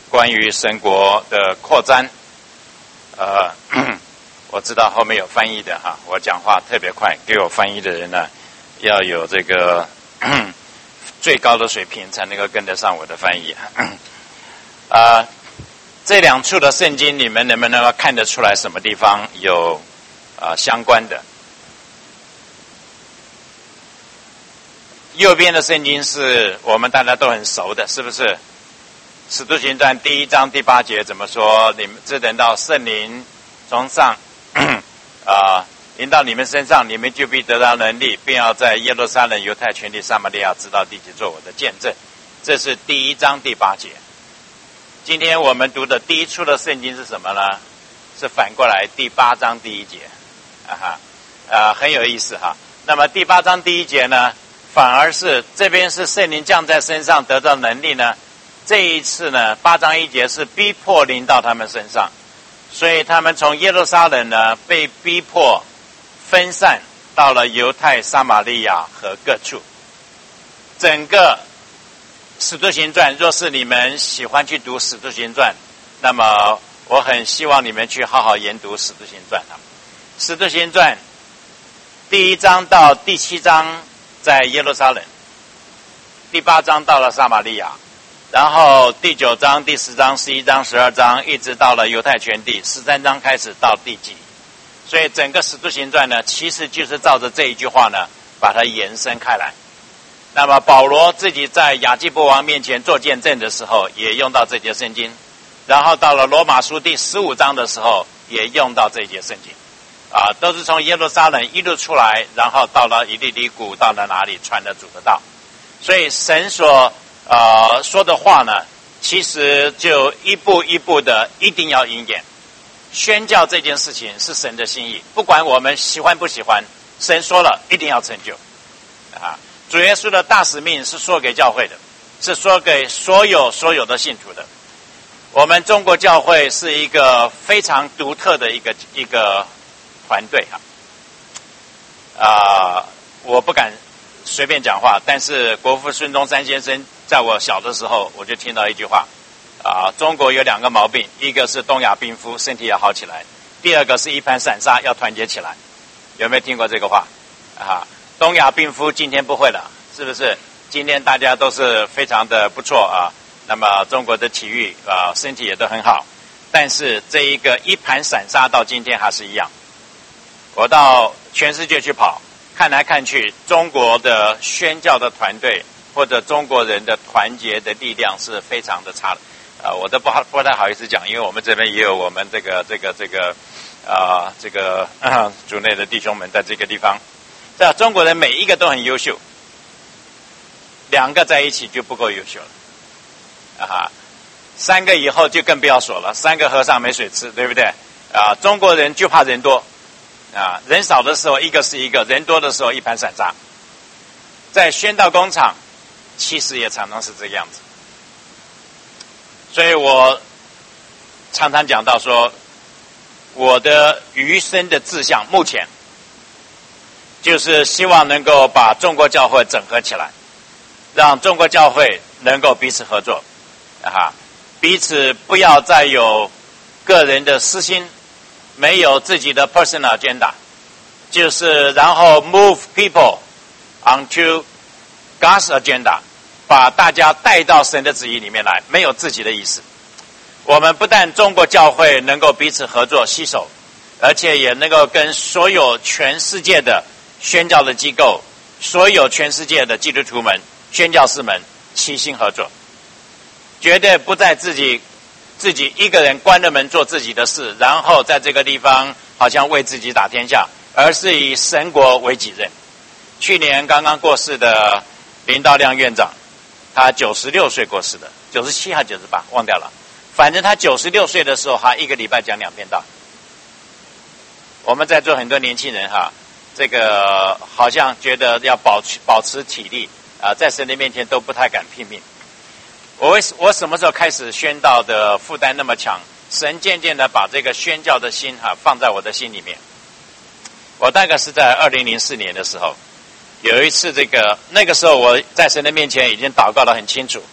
关于神国的扩张。我知道后面有翻译的哈，我讲话特别快，给我翻译的人呢，要有这个最高的水平才能够跟得上我的翻译。这两处的圣经，你们能不能看得出来什么地方有相关的？右边的圣经是我们大家都很熟的，是不是？使徒行传第1章第8节怎么说？你们只等到圣灵从上临到你们身上，你们就必得到能力，并要在耶路撒冷、犹太全地、撒玛利亚直到地极做我的见证。这是第1章第8节。今天我们读的第一处的圣经是什么呢？是反过来第8章第1节。很有意思哈。那么第8章第1节呢，反而是这边是圣灵降在身上得到能力呢，这一次呢8章1节是逼迫临到他们身上，所以他们从耶路撒冷呢被逼迫分散到了犹太、撒玛利亚和各处。整个使徒行传，若是你们喜欢去读使徒行传，那么我很希望你们去好好研读使徒行传。使徒行传第1章到第7章在耶路撒冷，第8章到了撒玛利亚，然后第9章、第10章、11章、12章一直到了犹太全地，13章开始到地极。所以整个使徒行传呢，其实就是照着这一句话呢把它延伸开来。那么保罗自己在亚基波王面前做见证的时候也用到这节圣经，然后到了罗马书第15章的时候也用到这节圣经。都是从耶路撒冷一路出来，然后到了以利里谷，到了哪里传了主的道。所以神所说的话呢，其实就一步一步的一定要应验。宣教这件事情是神的心意，不管我们喜欢不喜欢，神说了一定要成就。主耶稣的大使命是说给教会的，是说给所有的信徒的。我们中国教会是一个非常独特的一个团队我不敢随便讲话，但是国父孙中山先生在我小的时候，我就听到一句话中国有2个毛病，一个是东亚病夫，身体要好起来；第二个是一盘散沙，要团结起来。有没有听过这个话？东亚病夫今天不会了，是不是？今天大家都是非常的不错那么中国的体育身体也都很好，但是这一个一盘散沙到今天还是一样。我到全世界去跑，看来看去，中国的宣教的团队或者中国人的团结的力量是非常的差的。我都不太好意思讲，因为我们这边也有我们这个主内的弟兄们在这个地方。中国人每一个都很优秀，2个在一起就不够优秀了3个以后就更不要说了，3个和尚没水吃，对不对？中国人就怕人多人少的时候一个是一个，人多的时候一盘散沙。在宣道工厂其实也常常是这个样子。所以我常常讲到说，我的余生的志向目前就是希望能够把中国教会整合起来，让中国教会能够彼此合作彼此不要再有个人的私心，没有自己的 personal agenda， 就是然后 move people onto God's agenda， 把大家带到神的旨意里面来，没有自己的意思。我们不但中国教会能够彼此合作携手，而且也能够跟所有全世界的宣教的机构，所有全世界的基督徒们、宣教士们齐心合作，绝对不在自己一个人关了门做自己的事，然后在这个地方好像为自己打天下，而是以神国为己任。去年刚刚过世的林道亮院长，他96岁过世的，97还98忘掉了，反正他96岁的时候他1个礼拜讲2篇道。我们在座很多年轻人这个好像觉得要保持体力在神的面前都不太敢拼命。我什么时候开始宣道的负担那么强？神渐渐的把这个宣教的心放在我的心里面。我大概是在2004年的时候，有一次那个时候我在神的面前已经祷告得很清楚，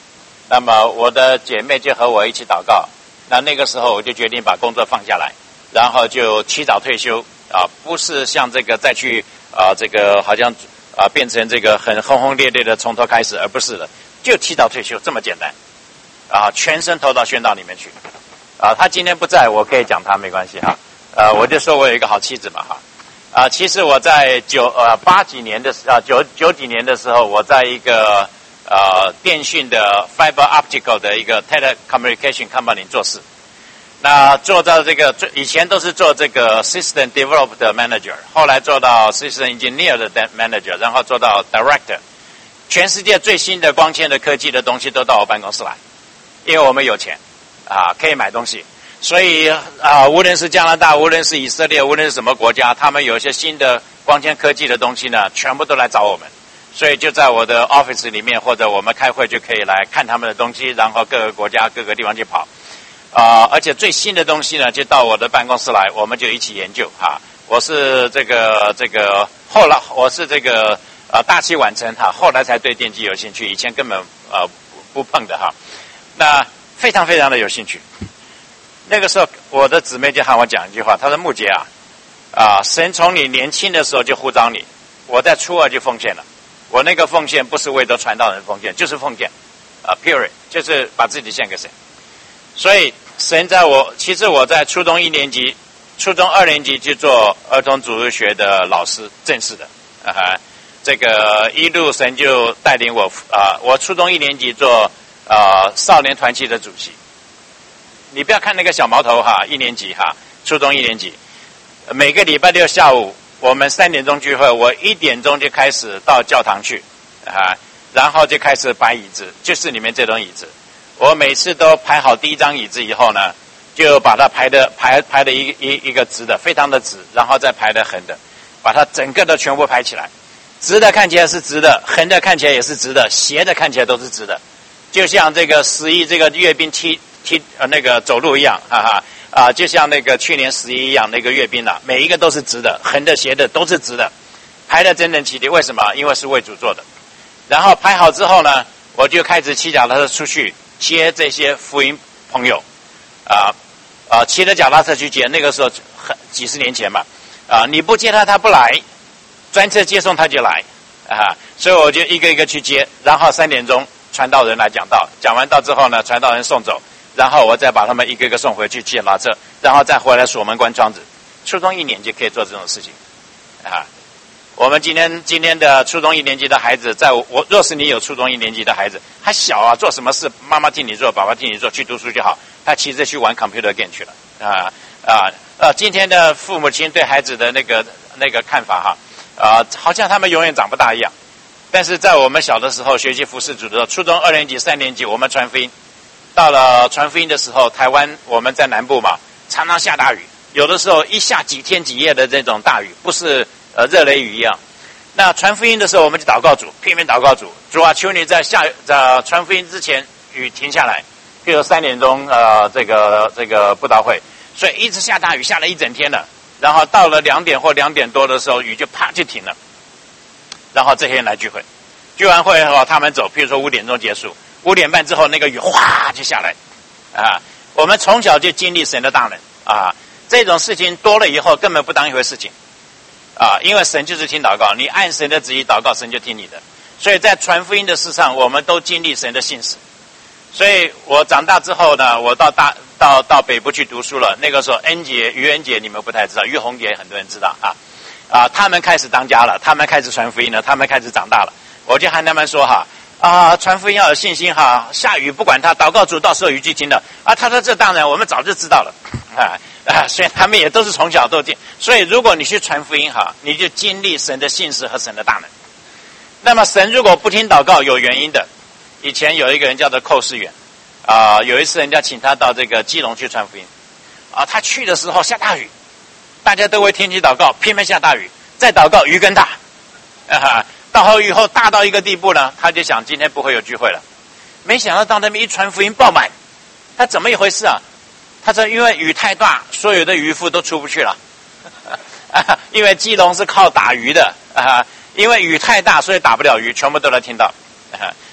那么我的姐妹就和我一起祷告。那个时候我就决定把工作放下来，然后就提早退休啊，不是像这个再去这个好像变成这个很轰轰烈烈的从头开始，而不是的，就提早退休这么简单啊，全身投到宣道里面去啊。他今天不在，我可以讲他没关系哈。我就说我有一个好妻子嘛哈。其实我在90几年的时候，我在一个电讯的 fiber optical 的一个 telecommunication company 做事。那做到这个以前都是做这个 system develop 的 manager， 后来做到 system engineer 的 manager， 然后做到 director。全世界最新的光纤的科技的东西都到我办公室来，因为我们有钱可以买东西。所以无论是加拿大，无论是以色列，无论是什么国家，他们有一些新的光纤科技的东西呢，全部都来找我们。所以就在我的 office 里面，或者我们开会就可以来看他们的东西，然后各个国家各个地方去跑。而且最新的东西呢，就到我的办公室来，我们就一起研究我是这个后来我是这个大器晚成后来才对电机有兴趣，以前根本不碰的那非常非常的有兴趣。那个时候我的姊妹就和我讲一句话，她说：“木杰神从你年轻的时候就呼召你，我在初二就奉献了。我那个奉献不是为着传道人奉献，就是奉献period， 就是把自己献给神。所以神其实我在初中2年级去做儿童主日学的老师，正式的这个一路神就带领我我初中1年级做少年团契的主席。你不要看那个小毛头1年级初中1年级，每个礼拜六下午我们3点钟聚会，我1点钟就开始到教堂去然后就开始摆椅子，就是你们这种椅子。我每次都排好第一张椅子以后呢，就把它排的一个直的，非常的直，然后再排的横的，把它整个的全部排起来。直的看起来是直的，横的看起来也是直的，斜的看起来都是直的，就像这个11这个阅兵那个走路一样就像那个去年11一样，那个阅兵每一个都是直的，横的斜的都是直的，排得整整齐齐。为什么？因为是为主做的。然后排好之后呢，我就开始骑脚踏车出去接这些福音朋友骑着脚踏车去接。那个时候几十年前嘛你不接他不来，专车接送他就来所以我就一个一个去接，然后3点钟传道人来讲道，讲完道之后呢，传道人送走，然后我再把他们一个一个送回去骑脚踏车，然后再回来锁门关窗子。初中1年级可以做这种事情我们今天的初中1年级的孩子，若是你有初中1年级的孩子，还小做什么事妈妈替你做，爸爸替你做，去读书就好，他其实去玩 computer game 去了今天的父母亲对孩子的那个看法好像他们永远长不大一样。但是在我们小的时候学习服事主的时候，初中2年级3年级我们传福音，到了传福音的时候，台湾我们在南部嘛，常常下大雨，有的时候一下几天几夜的这种大雨，不是热雷雨一样。那传福音的时候，我们就祷告主，拼命祷告主，主求你在传福音之前雨停下来。比如3点钟这个布道会，所以一直下大雨，下了一整天了。然后到了2点或2点多的时候，雨就啪就停了。然后这些人来聚会，聚完会后他们走，譬如说5点钟结束，5点半之后那个雨哗就下来我们从小就经历神的大能这种事情多了以后根本不当一回事情因为神就是听祷告，你按神的旨意祷告，神就听你的。所以在传福音的事上，我们都经历神的信使。所以我长大之后呢，我到北部去读书了。那个时候于恩杰你们不太知道，于洪杰很多人知道他们开始当家了，他们开始传福音了，他们开始长大了。我就和他们说传福音要有信心下雨不管他，祷告主到时候雨就停了他说这当然我们早就知道了所以他们也都是从小都经。所以如果你去传福音你就经历神的信实和神的大能。那么神如果不听祷告有原因的。以前有一个人叫做寇世远有一次人家请他到这个基隆去传福音他去的时候下大雨，大家都为天气祷告，偏偏下大雨，再祷告雨更大到以后大到一个地步呢，他就想今天不会有聚会了。没想到到那边一传福音爆满，他怎么一回事他说因为雨太大，所有的渔夫都出不去了因为基隆是靠打鱼的因为雨太大，所以打不了鱼，全部都来听到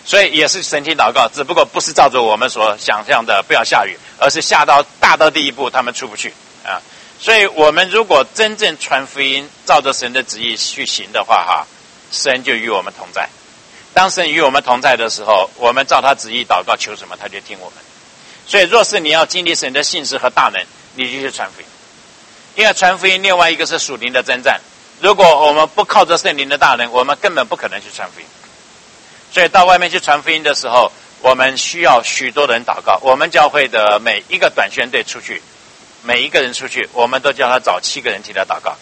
所以也是神听祷告，只不过不是照着我们所想象的不要下雨，而是下到大到地步他们出不去啊。所以我们如果真正传福音，照着神的旨意去行的话哈，神就与我们同在。当神与我们同在的时候，我们照他旨意祷告求什么，他就听我们。所以若是你要经历神的信实和大能，你就去传福音。因为传福音另外一个是属灵的征战，如果我们不靠着圣灵的大能，我们根本不可能去传福音。所以到外面去传福音的时候，我们需要许多人祷告。我们教会的每一个短宣队出去，每一个人出去，我们都叫他找7个人替他祷告。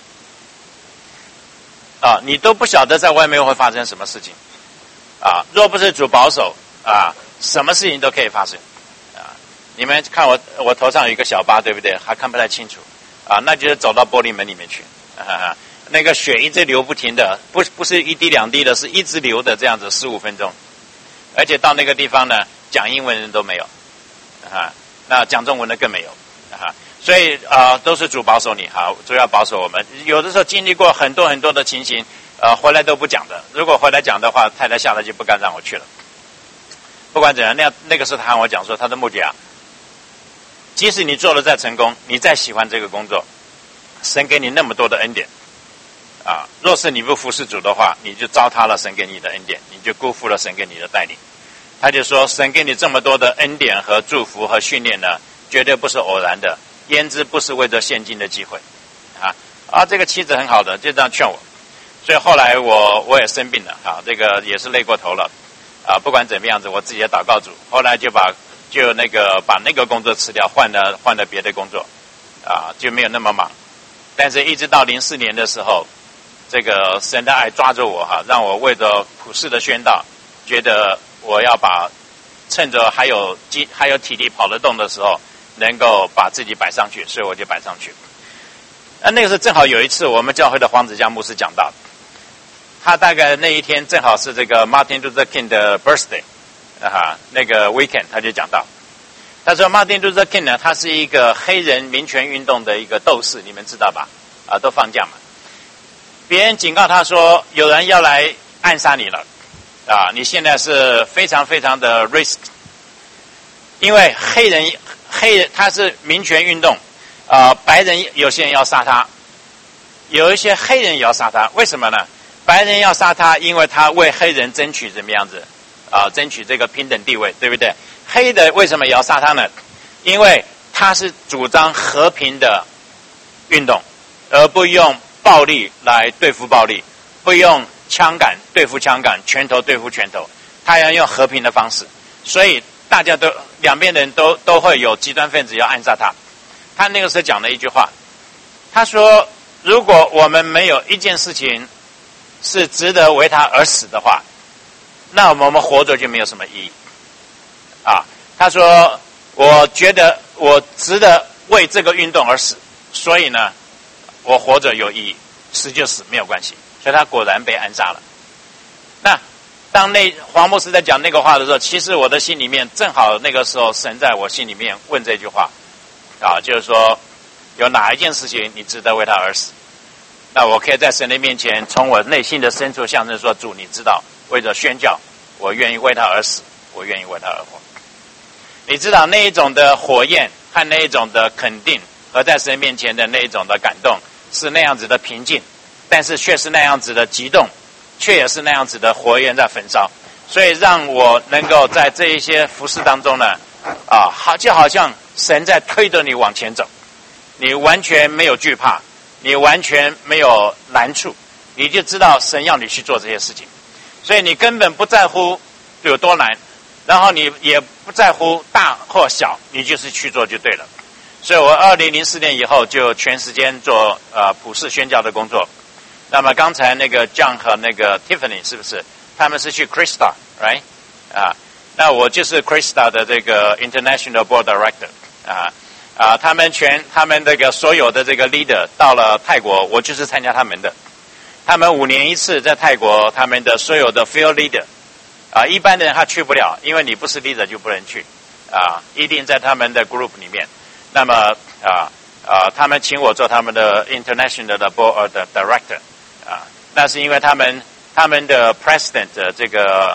啊，你都不晓得在外面会发生什么事情。啊，若不是主保守啊，什么事情都可以发生。啊，你们看我头上有一个小疤，对不对？还看不太清楚。啊，那就是走到玻璃门里面去。那个血一直流不停的，不是1滴2滴的，是一直流的，这样子15分钟。而且到那个地方呢，讲英文人都没有。那讲中文的更没有。所以都是主保守你，好，主要保守我们。有的时候经历过很多很多的情形，回来都不讲的。如果回来讲的话，太太下来就不敢让我去了。不管怎样，那个时候他和我讲说，他的目的啊，即使你做了再成功，你再喜欢这个工作，神给你那么多的恩典啊，若是你不服侍主的话，你就糟蹋了神给你的恩典，你就辜负了神给你的带领。他就说，神给你这么多的恩典和祝福和训练呢，绝对不是偶然的，焉知不是为着现今的机会这个妻子很好的，就这样劝我。所以后来我也生病了这个也是累过头了不管怎么样子，我自己也祷告主，后来就把那个工作辞掉，换了别的工作就没有那么忙。但是一直到04年的时候，这个神的爱抓着我让我为着普世的宣道，觉得我要趁着还有体力跑得动的时候，能够把自己摆上去，所以我就摆上去。那个是正好有一次我们教会的黄子江牧师讲到，他大概那一天正好是这个 Martin Luther King 的 birthday 那个 weekend， 他就讲到，他说 Martin Luther King 呢，他是一个黑人民权运动的一个斗士，你们知道吧？都放假嘛。别人警告他说，有人要来暗杀你了你现在是非常非常的 risk， 因为黑人他是民权运动白人有些人要杀他，有一些黑人也要杀他，为什么呢？白人要杀他，因为他为黑人争取怎么样子争取这个平等地位，对不对？黑的为什么也要杀他呢？因为他是主张和平的运动，而不用暴力来对付暴力，不用枪杆对付枪杆，拳头对付拳头，他要用和平的方式。所以大家都两边人都会有极端分子要暗杀他。他那个时候讲了一句话，他说，如果我们没有一件事情是值得为他而死的话，那我们活着就没有什么意义他说，我觉得我值得为这个运动而死，所以呢我活着有意义，死就死没有关系。所以他果然被暗杀了。那当黄牧师在讲那个话的时候，其实我的心里面正好那个时候神在我心里面问这句话就是说，有哪一件事情你值得为他而死？那我可以在神的面前从我内心的深处向神说，主你知道，为着宣教我愿意为他而死，我愿意为他而活。你知道那一种的火焰和那一种的肯定和在神面前的那一种的感动是那样子的平静，但是却是那样子的激动，却也是那样子的火焰在焚烧。所以让我能够在这一些服事当中呢就好像神在推着你往前走，你完全没有惧怕，你完全没有难处，你就知道神要你去做这些事情。所以你根本不在乎有多难，然后你也不在乎大或小，你就是去做就对了。所以我2004年以后就全时间做普世宣教的工作。那么刚才那个 John 和那个 Tiffany 是不是他们是去 Krista right 那我就是 Krista 的这个 International Board Director 他们这个所有的这个 leader 到了泰国，我就是参加他们的。他们5年一次在泰国，他们的所有的 field leader一般的人他去不了，因为你不是 leader 就不能去一定在他们的 group 里面。那么他们请我做他们的 international 的 board 的 director那是因为他们的 president 这个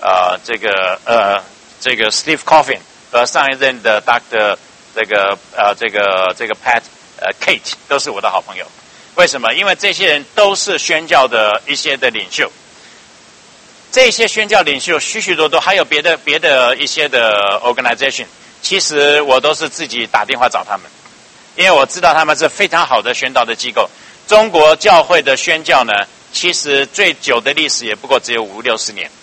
这个 Steve Coffin 和上一任的 Dr. 这个 Pat Kate 都是我的好朋友。为什么？因为这些人都是宣教的一些的领袖。这些宣教领袖许许多多，还有别的一些的 organization， 其实我都是自己打电话找他们，因为我知道他们是非常好的宣道的机构。中国教会的宣教呢，其实最久的历史也不过只有50-60年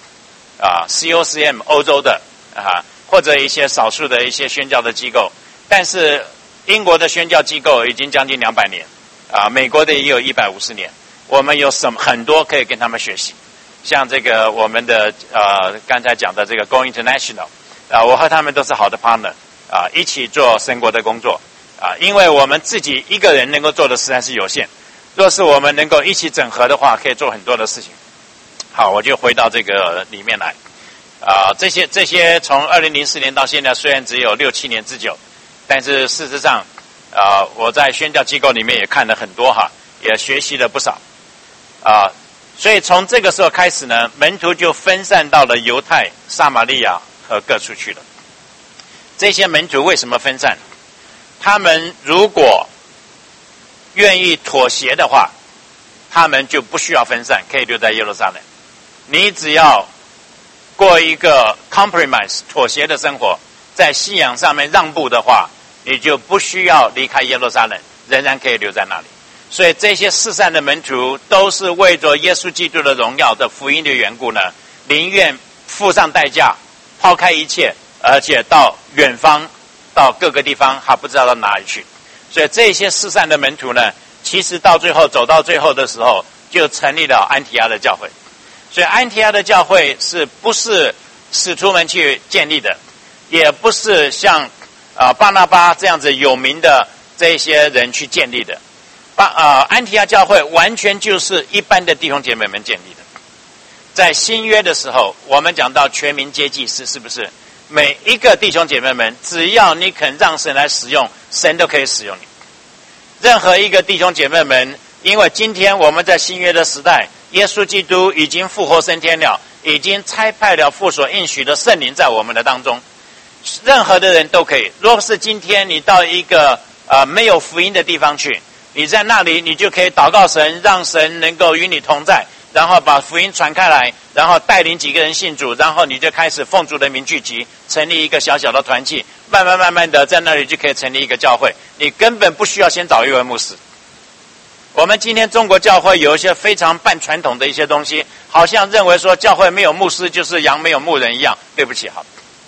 ，COCM 欧洲的或者一些少数的一些宣教的机构，但是英国的宣教机构已经将近200年，美国的也有150年，我们有很多可以跟他们学习。像这个我们的刚才讲的这个 Go International， 我和他们都是好的 partner， 一起做神国的工作，因为我们自己一个人能够做的实在是有限，若是我们能够一起整合的话，可以做很多的事情。好，我就回到这个里面来，这些从2004年到现在虽然只有6-7年之久，但是事实上我在宣教机构里面也看了很多也学习了不少所以从这个时候开始呢，门徒就分散到了犹太、撒玛利亚和各处去了。这些门徒为什么分散？他们如果愿意妥协的话，他们就不需要分散，可以留在耶路撒冷。你只要过一个 compromise 妥协的生活，在信仰上面让步的话，你就不需要离开耶路撒冷，仍然可以留在那里。所以这些四散的门徒都是为着耶稣基督的荣耀的福音的缘故呢，宁愿付上代价，抛开一切，而且到远方，到各个地方，还不知道到哪里去。所以这些四散的门徒呢，其实到最后走到最后的时候，就成立了安提阿的教会。所以安提阿的教会是不是使徒们去建立的，也不是像巴拿巴这样子有名的这些人去建立的。安提阿教会完全就是一般的弟兄姐妹们建立的。在新约的时候，我们讲到全民皆祭司，是不是？每一个弟兄姐妹们，只要你肯让神来使用，神都可以使用你。任何一个弟兄姐妹们，因为今天我们在新约的时代，耶稣基督已经复活升天了，已经差派了父所应许的圣灵在我们的当中，任何的人都可以。若是今天你到一个没有福音的地方去，你在那里，你就可以祷告神，让神能够与你同在，然后把福音传开来，然后带领几个人信主，然后你就开始奉主的名聚集，成立一个小小的团契，慢慢的在那里就可以成立一个教会。你根本不需要先找一位牧师。我们今天中国教会有一些非常半传统的一些东西，好像认为说教会没有牧师就是羊没有牧人一样。对不起，好，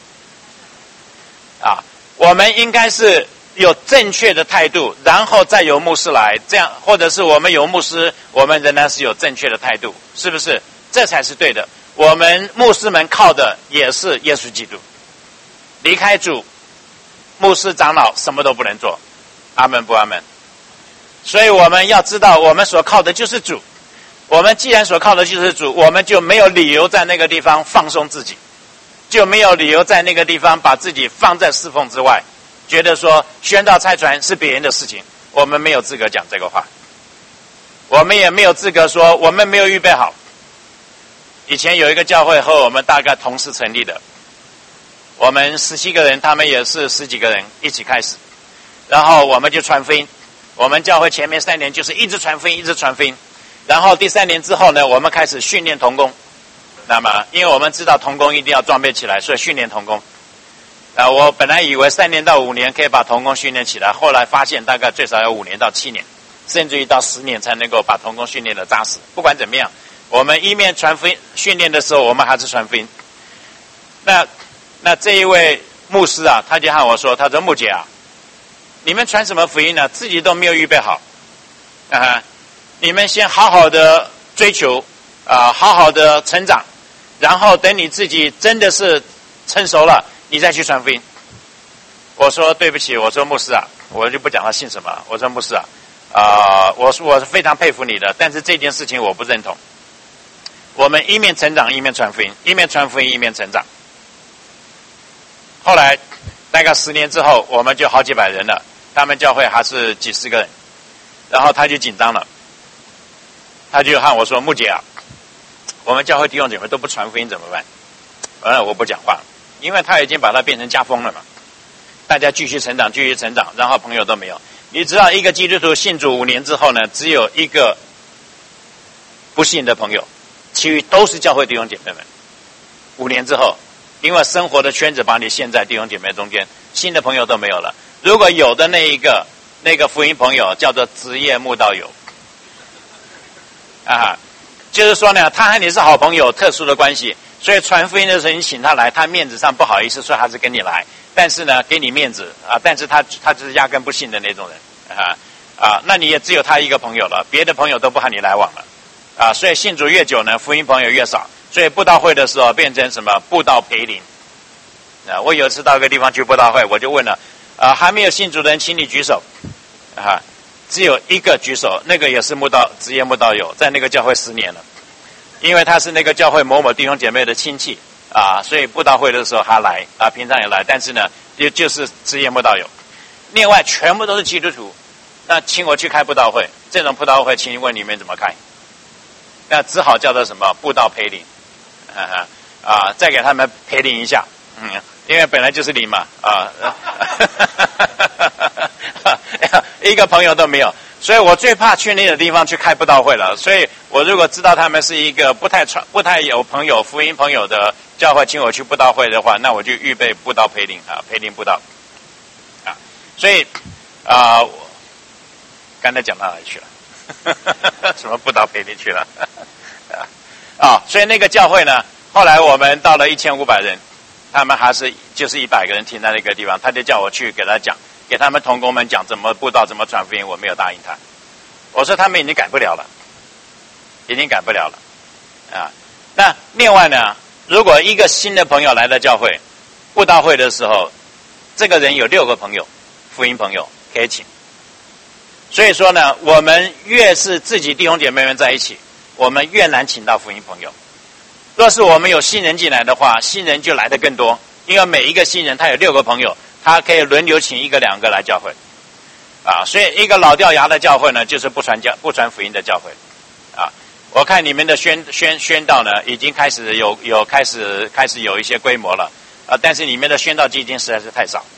我们应该是有正确的态度，然后再由牧师来，这样，或者是我们有牧师，我们仍然是有正确的态度，是不是？这才是对的。我们牧师们靠的也是耶稣基督，离开主，牧师长老什么都不能做。阿们不阿们？所以我们要知道，我们所靠的就是主。我们既然所靠的就是主，我们就没有理由在那个地方放松自己，就没有理由在那个地方把自己放在侍奉之外，觉得说宣道差传是别人的事情，我们没有资格讲这个话。我们也没有资格说我们没有预备好。以前有一个教会和我们大概同时成立的，我们17个人，他们也是10几个人一起开始，然后我们就传福音。我们教会前面3年就是一直传福音，一直传福音。然后第3年之后呢，我们开始训练同工。那么因为我们知道同工一定要装备起来，所以训练同工。我本来以为3年到5年可以把同工训练起来，后来发现大概最少要5年到7年，甚至于到10年才能够把同工训练的扎实。不管怎么样，我们一面传福音训练的时候，我们还是传福音。那这一位牧师他就和我说，他说牧姐你们传什么福音呢？自己都没有预备好你们先好好的追求好好的成长，然后等你自己真的是成熟了，你再去传福音。我说对不起，我说牧师我就不讲他姓什么。我说牧师我是非常佩服你的，但是这件事情我不认同。我们一面成长一面传福音，一面传福音一面成长。后来大概10年之后，我们就好几百人了，他们教会还是几十个人。然后他就紧张了，他就和我说牧姐我们教会弟兄姐妹都不传福音怎么办？ 我不讲话，因为他已经把它变成家风了嘛。大家继续成长，继续成长，然后朋友都没有。你知道一个基督徒信主5年之后呢，只有一个不信的朋友，其余都是教会弟兄姐妹们。5年之后，因为生活的圈子把你陷在弟兄姐妹中间，新的朋友都没有了。如果有的那个福音朋友叫做职业慕道友，就是说呢，他和你是好朋友，特殊的关系，所以传福音的时候你请他来，他面子上不好意思说他是跟你来，但是呢给你面子但是他就是压根不信的那种人那你也只有他一个朋友了，别的朋友都不和你来往了所以信主越久呢，福音朋友越少，所以布道会的时候变成什么布道陪领我有一次到一个地方去布道会，我就问了还没有信主的人请你举手只有一个举手，那个也是职业慕道友，在那个教会10年了，因为他是那个教会某某弟兄姐妹的亲戚所以布道会的时候他来平常也来，但是呢就是职业慕道友。另外全部都是基督徒，那请我去开布道会，这种布道会请问你们怎么开？那只好叫做什么布道陪领再给他们陪领一下因为本来就是领嘛一个朋友都没有，所以我最怕去那个地方去开布道会了。所以我如果知道他们是一个不太有朋友福音朋友的教会请我去布道会的话，那我就预备布道陪领陪领布道所以刚才讲到哪里去了什么布道陪领去了所以那个教会呢，后来我们到了1500人，他们还是就是100个人停在那个地方，他就叫我去给他讲，给他们同工们讲怎么布道怎么传福音，我没有答应他，我说他们已经改不了了，已经改不了了那另外呢，如果一个新的朋友来到教会布道会的时候，这个人有6个朋友福音朋友可以请，所以说呢，我们越是自己弟兄姐妹们在一起，我们越难请到福音朋友。若是我们有新人进来的话，新人就来得更多，因为每一个新人他有6个朋友，他可以轮流请1个2个来教会所以一个老掉牙的教会呢，就是不传福音的教会我看你们的宣道呢，已经开始开始有一些规模了但是你们的宣道基金实在是太少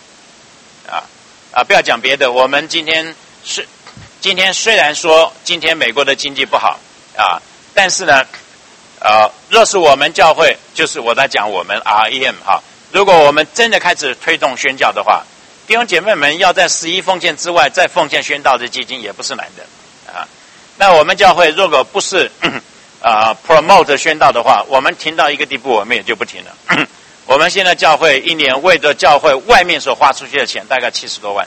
不要讲别的，我们今天虽然说今天美国的经济不好但是呢若是我们教会，就是我在讲我们 REM 如果我们真的开始推动宣教的话，弟兄姐妹们要在11奉献之外再奉献宣道的基金也不是难的那我们教会如果不是promote 宣道的话，我们停到一个地步我们也就不停了我们现在教会一年为着教会外面所花出去的钱大概70多万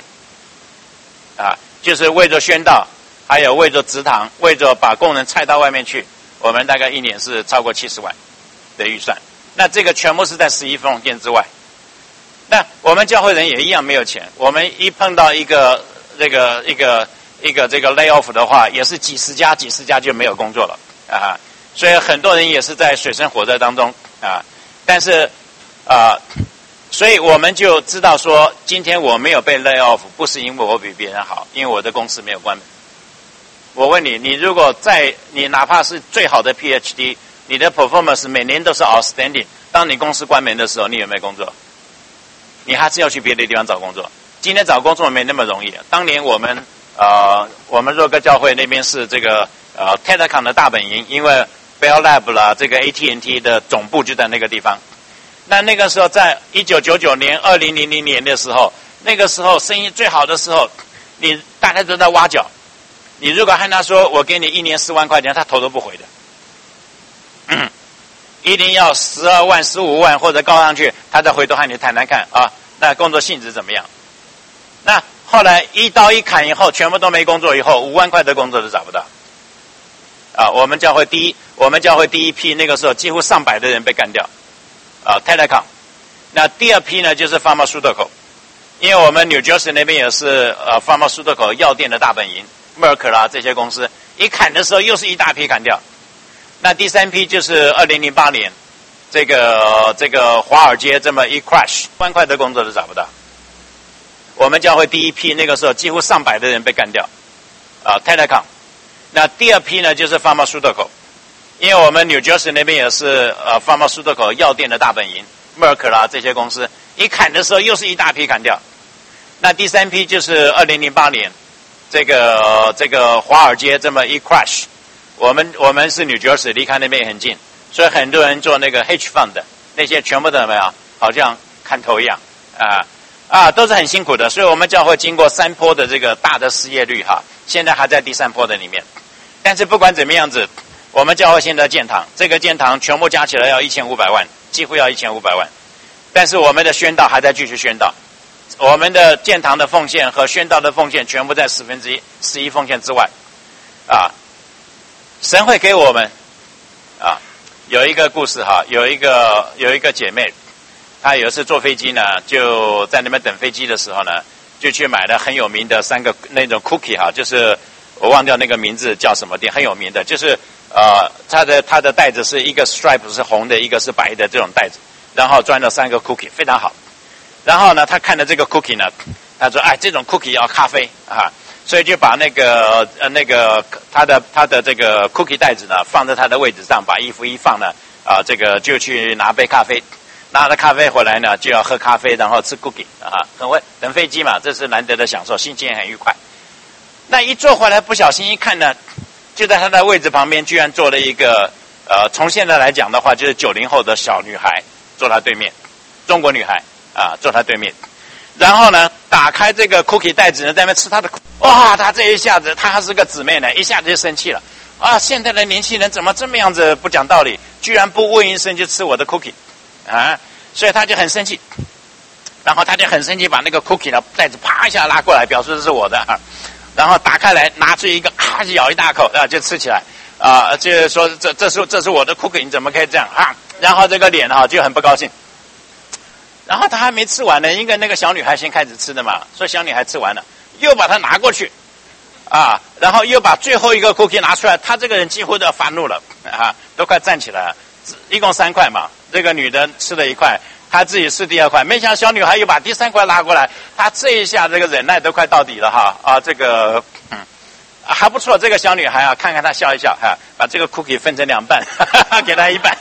就是为着宣道，还有为着植堂，为着把工人派到外面去，我们大概一年是超过70万的预算，那这个全部是在11奉献之外。那我们教会人也一样没有钱，我们一碰到一个这个 lay off 的话，也是几十家就没有工作了所以很多人也是在水深火热当中但是所以我们就知道说，今天我没有被 lay off 不是因为我比别人好，因为我的公司没有关门。我问你，你如果你哪怕是最好的 PhD， 你的 performance 每年都是 outstanding， 当你公司关门的时候，你有没有工作？你还是要去别的地方找工作。今天找工作没那么容易。当年我们若哥教会那边是这个Telecom 的大本营，因为 Bell Lab 啦，这个 AT&T 的总部就在那个地方。那个时候在1999年2000年的时候，那个时候生意最好的时候，你大家都在挖角，你如果和他说我给你1年4万块钱，他头都不回的一定要12万15万或者高上去，他再回头和你谈谈看那工作性质怎么样。那后来一刀一砍以后，全部都没工作以后，5万块的工作都找不到我们教会第一批那个时候几乎上百的人被干掉Telecom。 那第二批呢就是 Pharmaceutical， 因为我们 New Jersey 那边也是Pharmaceutical 药店的大本营， Merck 啦这些公司一砍的时候又是一大批砍掉。那第三批就是2008年这个华尔街这么一 crash， 1万块的工作都找不到。我们教会第一批那个时候几乎上百的人被干掉Telecom。 那第二批呢就是 Pharmaceutical， 因为我们 New Jersey 那边也是pharmaceutical 药店的大本营 ，Merck 啦这些公司，一砍的时候又是一大批砍掉。那第三批就是2008年，这个华尔街这么一 crash， 我们是 New Jersey， 离开那边也很近，所以很多人做那个 hedge fund 的那些全部都有没有，好像砍头一样都是很辛苦的。所以我们教会经过3波的这个大的失业率哈，现在还在第3波的里面。但是不管怎么样子，我们教会现在建堂，这个建堂全部加起来要1500万，几乎要1500万。但是我们的宣道还在继续宣道，我们的建堂的奉献和宣道的奉献全部在11%奉献之外。神会给我们有一个故事哈，有一个姐妹，她有一次坐飞机呢，就在那边等飞机的时候呢，就去买了很有名的3个那种 cookie 哈，就是我忘掉那个名字叫什么店，很有名的，就是它的袋子是一个 stripe 是红的，一个是白的这种袋子，然后装了3个 cookie， 非常好。然后呢，他看了这个 cookie 呢，他说这种 cookie 要咖啡所以就把那个他的这个 cookie 袋子呢放在他的位置上，把衣服一放呢这个就去拿杯咖啡，拿了咖啡回来呢就要喝咖啡，然后吃 cookie 很会等飞机嘛，这是难得的享受，心情也很愉快。那一坐回来不小心一看呢，就在他的位置旁边居然坐了一个从现在来讲的话就是90后的小女孩坐他对面，中国女孩坐他对面。然后呢打开这个 cookie 袋子呢，在那边吃他的 cookie， 哇，他这一下子，他是个姊妹呢，一下子就生气了现在的年轻人怎么这么样子不讲道理，居然不问一声就吃我的 cookie 所以他就很生气，然后他就很生气，把那个 cookie 的袋子啪一下拉过来，表示这是我的然后打开来拿出一个就咬一大口就吃起来就是说这是我的 cookie， 你怎么可以这样然后这个脸就很不高兴。然后他还没吃完呢，因为那个小女孩先开始吃的嘛，所以小女孩吃完了，又把它拿过去然后又把最后一个 cookie 拿出来，他这个人几乎都要发怒了都快站起来了。一共3块嘛，这个女的吃了1块，她自己吃第2块，没想到小女孩又把第3块拉过来，她这一下这个忍耐都快到底了这个还不错，这个小女孩看看她笑一笑把这个 cookie 分成2半给她1半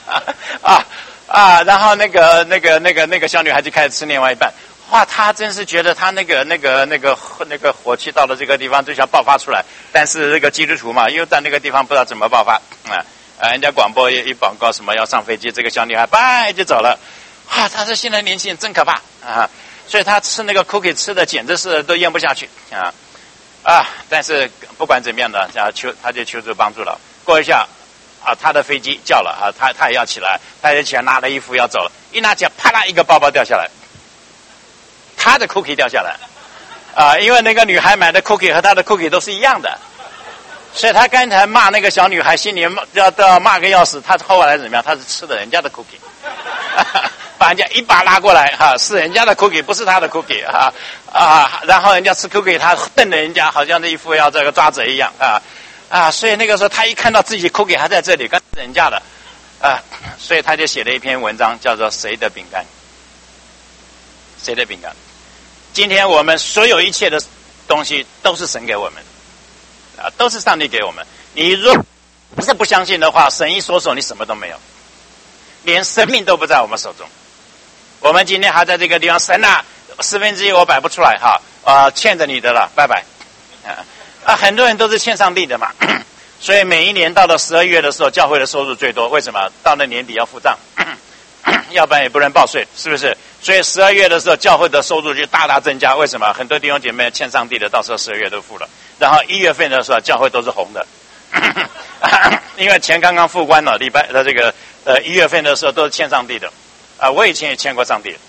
然后那个小女孩就开始吃另外一半，哇，她真是觉得她那个火气到了这个地方就想爆发出来，但是这个基督徒嘛，又在那个地方不知道怎么爆发人家广播一广告什么要上飞机，这个小女孩拜就走了她说现在年轻人真可怕所以她吃那个 cookie 吃的简直是都咽不下去但是不管怎么样的她就求助帮助了。过一下他的飞机叫了他也要起来，他也起来拿了衣服要走了，一拿起来啪啦一个包包掉下来，他的 cookie 掉下来因为那个女孩买的 cookie 和他的 cookie 都是一样的，所以他刚才骂那个小女孩心里都要骂个要死，他后来怎么样，他是吃的人家的 cookie 把人家一把拉过来是人家的 cookie 不是他的 cookie 然后人家吃 cookie 他瞪着人家好像这一副要这个抓贼一样所以那个时候他一看到自己 cookie 还在这里跟人家的所以他就写了一篇文章叫做谁的饼干，谁的饼干。今天我们所有一切的东西都是神给我们都是上帝给我们，你如果不是不相信的话，神一缩手你什么都没有，连生命都不在我们手中。我们今天还在这个地方，神1/4我摆不出来欠着你的了，拜拜很多人都是欠上帝的嘛所以每一年到了12月的时候，教会的收入最多，为什么？到了年底要付账要不然也不能报税，是不是？所以12月的时候教会的收入就大大增加，为什么？很多弟兄姐妹欠上帝的到时候12月都付了，然后1月份的时候教会都是红的因为钱刚刚付光了，这个1月份的时候都是欠上帝的我以前也欠过上帝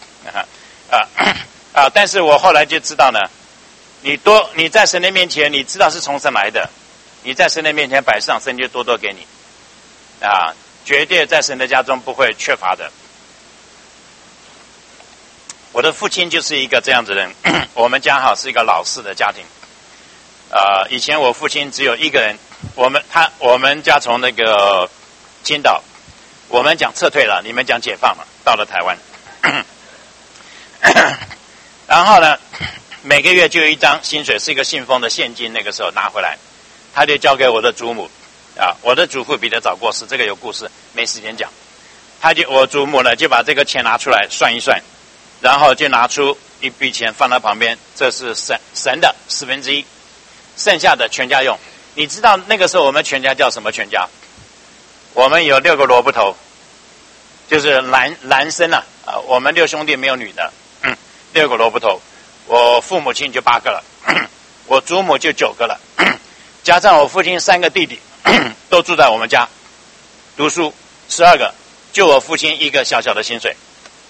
但是我后来就知道呢，你在神的面前你知道是从神来的，你在神的面前摆上，神就多多给你绝对在神的家中不会缺乏的。我的父亲就是一个这样子的人我们家是一个老式的家庭以前我父亲只有一个人，我们家从那个青岛，我们讲撤退了，你们讲解放嘛，到了台湾然后呢每个月就有一张薪水是一个信封的现金，那个时候拿回来他就交给我的祖母我的祖父比他早过世，这个有故事，没时间讲。我祖母呢就把这个钱拿出来算一算，然后就拿出一笔钱放到旁边，这是神的1/4，剩下的全家用。你知道那个时候我们全家叫什么全家？我们有6个萝卜头，就是男生啊，我们6兄弟没有女的，6个萝卜头。我父母亲就8个了，我祖母就9个了，加上我父亲3个弟弟都住在我们家读书，12个，就我父亲一个小小的薪水。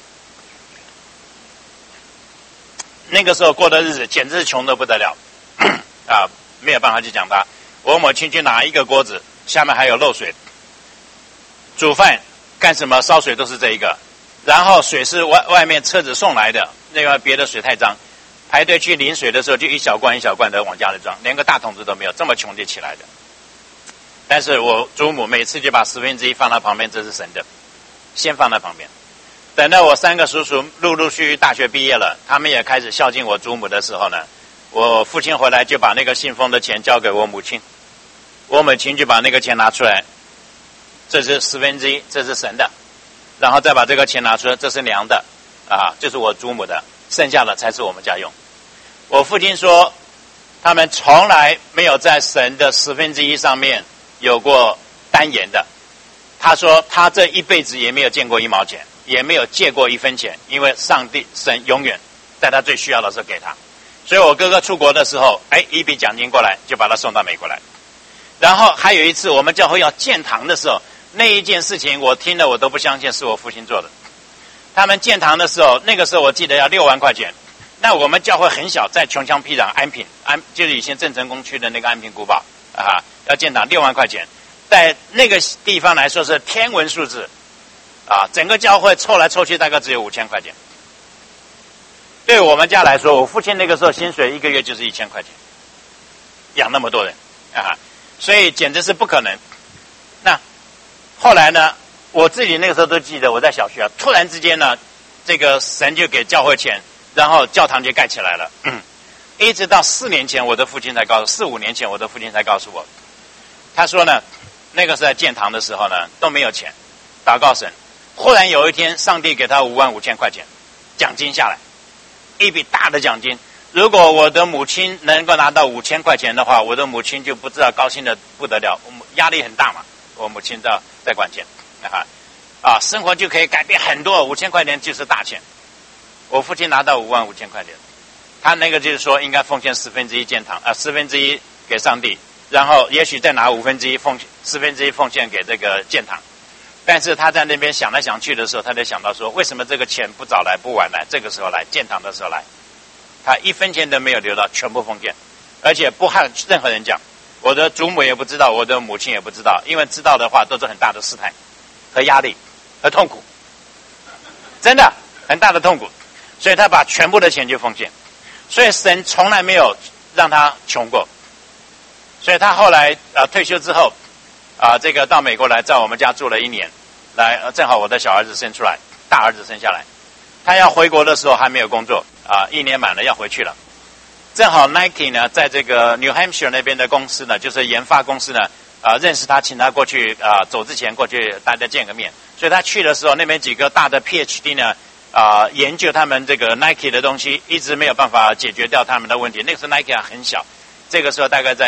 那个时候过的日子简直是穷得不得了没有办法去讲它。我母亲去拿一个锅子，下面还有漏水，煮饭干什么烧水都是这一个，然后水是外面车子送来的，那个别的水太脏，排队去领水的时候就一小罐一小罐的往家里装，连个大桶子都没有，这么穷就起来的。但是我祖母每次就把1/10放到旁边，这是神的，先放在旁边。等到我3个叔叔陆陆续续大学毕业了，他们也开始孝敬我祖母的时候呢，我父亲回来就把那个信封的钱交给我母亲，我母亲就把那个钱拿出来，这是1/10，这是神的，然后再把这个钱拿出来，这是娘的这是我祖母的，剩下的才是我们家用。我父亲说他们从来没有在神的1/10上面有过单言的，他说他这一辈子也没有见过1毛钱，也没有借过1分钱，因为神永远在他最需要的时候给他。所以我哥哥出国的时候一笔奖金过来就把他送到美国来。然后还有一次我们教会要建堂的时候，那一件事情我听了我都不相信是我父亲做的。他们建堂的时候，那个时候我记得要6万块钱，那我们教会很小，在穷乡僻壤就是以前郑成功区的那个安平古堡要建堂6万块钱，在那个地方来说是天文数字整个教会凑来凑去大概只有5000块钱。对我们家来说，我父亲那个时候薪水1个月就是1000块钱，养那么多人所以简直是不可能。那后来呢，我自己那个时候都记得，我在小学突然之间呢，这个神就给教会钱，然后教堂就盖起来了一直到4年前我的父亲才4、5年前我的父亲才告诉我，他说呢，那个时候在建堂的时候呢都没有钱，祷告神，忽然有一天上帝给他55000块钱奖金下来，一笔大的奖金。如果我的母亲能够拿到5000块钱的话，我的母亲就不知道高兴的不得了，压力很大嘛，我母亲在管钱生活就可以改变很多，5000块钱就是大钱。我父亲拿到55000块钱，他那个就是说应该奉献1/10建堂1/10给上帝，然后也许再拿1/5奉献给这个建堂。但是他在那边想来想去的时候，他就想到说，为什么这个钱不早来不晚来，这个时候来建堂的时候来，他1分钱都没有留到，全部奉献，而且不和任何人讲。我的祖母也不知道，我的母亲也不知道，因为知道的话都是很大的试探和压力和痛苦，真的很大的痛苦。所以他把全部的钱就奉献，所以神从来没有让他穷过。所以他后来退休之后这个到美国来，在我们家住了1年，来正好我的小儿子生出来，大儿子生下来，他要回国的时候还没有工作1年满了要回去了。正好 Nike 呢在这个 New Hampshire 那边的公司呢，就是研发公司呢认识他，请他过去走之前过去大家见个面。所以他去的时候，那边几个大的 PhD 呢研究他们这个 Nike 的东西，一直没有办法解决掉他们的问题。那个时候 Nike 很小，这个时候大概在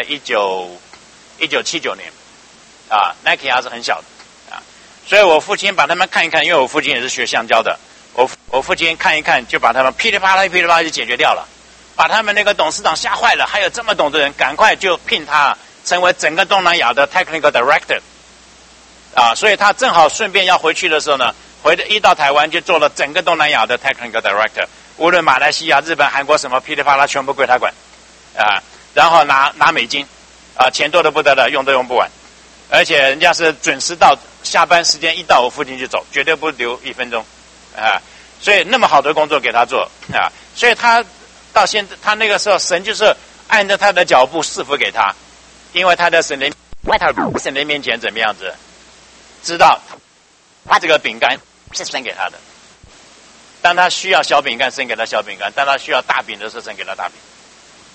1979年Nike 还是很小的所以我父亲把他们看一看，因为我父亲也是学橡胶的，我父亲看一看就把他们噼里啪啦噼里啪啦就解决掉了，把他们那个董事长吓坏了，还有这么懂的人，赶快就聘他成为整个东南亚的 Technical Director 所以他正好顺便要回去的时候呢，一到台湾就做了整个东南亚的 Technical Director， 无论马来西亚、日本、韩国什么噼里啪啦全部归他管然后拿美金钱多得不得了，用都用不完，而且人家是准时到，下班时间一到我父亲就走，绝对不留1分钟所以那么好的工作给他做所以他到现在，他那个时候神就是按照他的脚步赐福给他，因为他在神的面前怎么样子，知道他这个饼干是神给他的，当他需要小饼干，神给他小饼干；当他需要大饼的时候，神给他大饼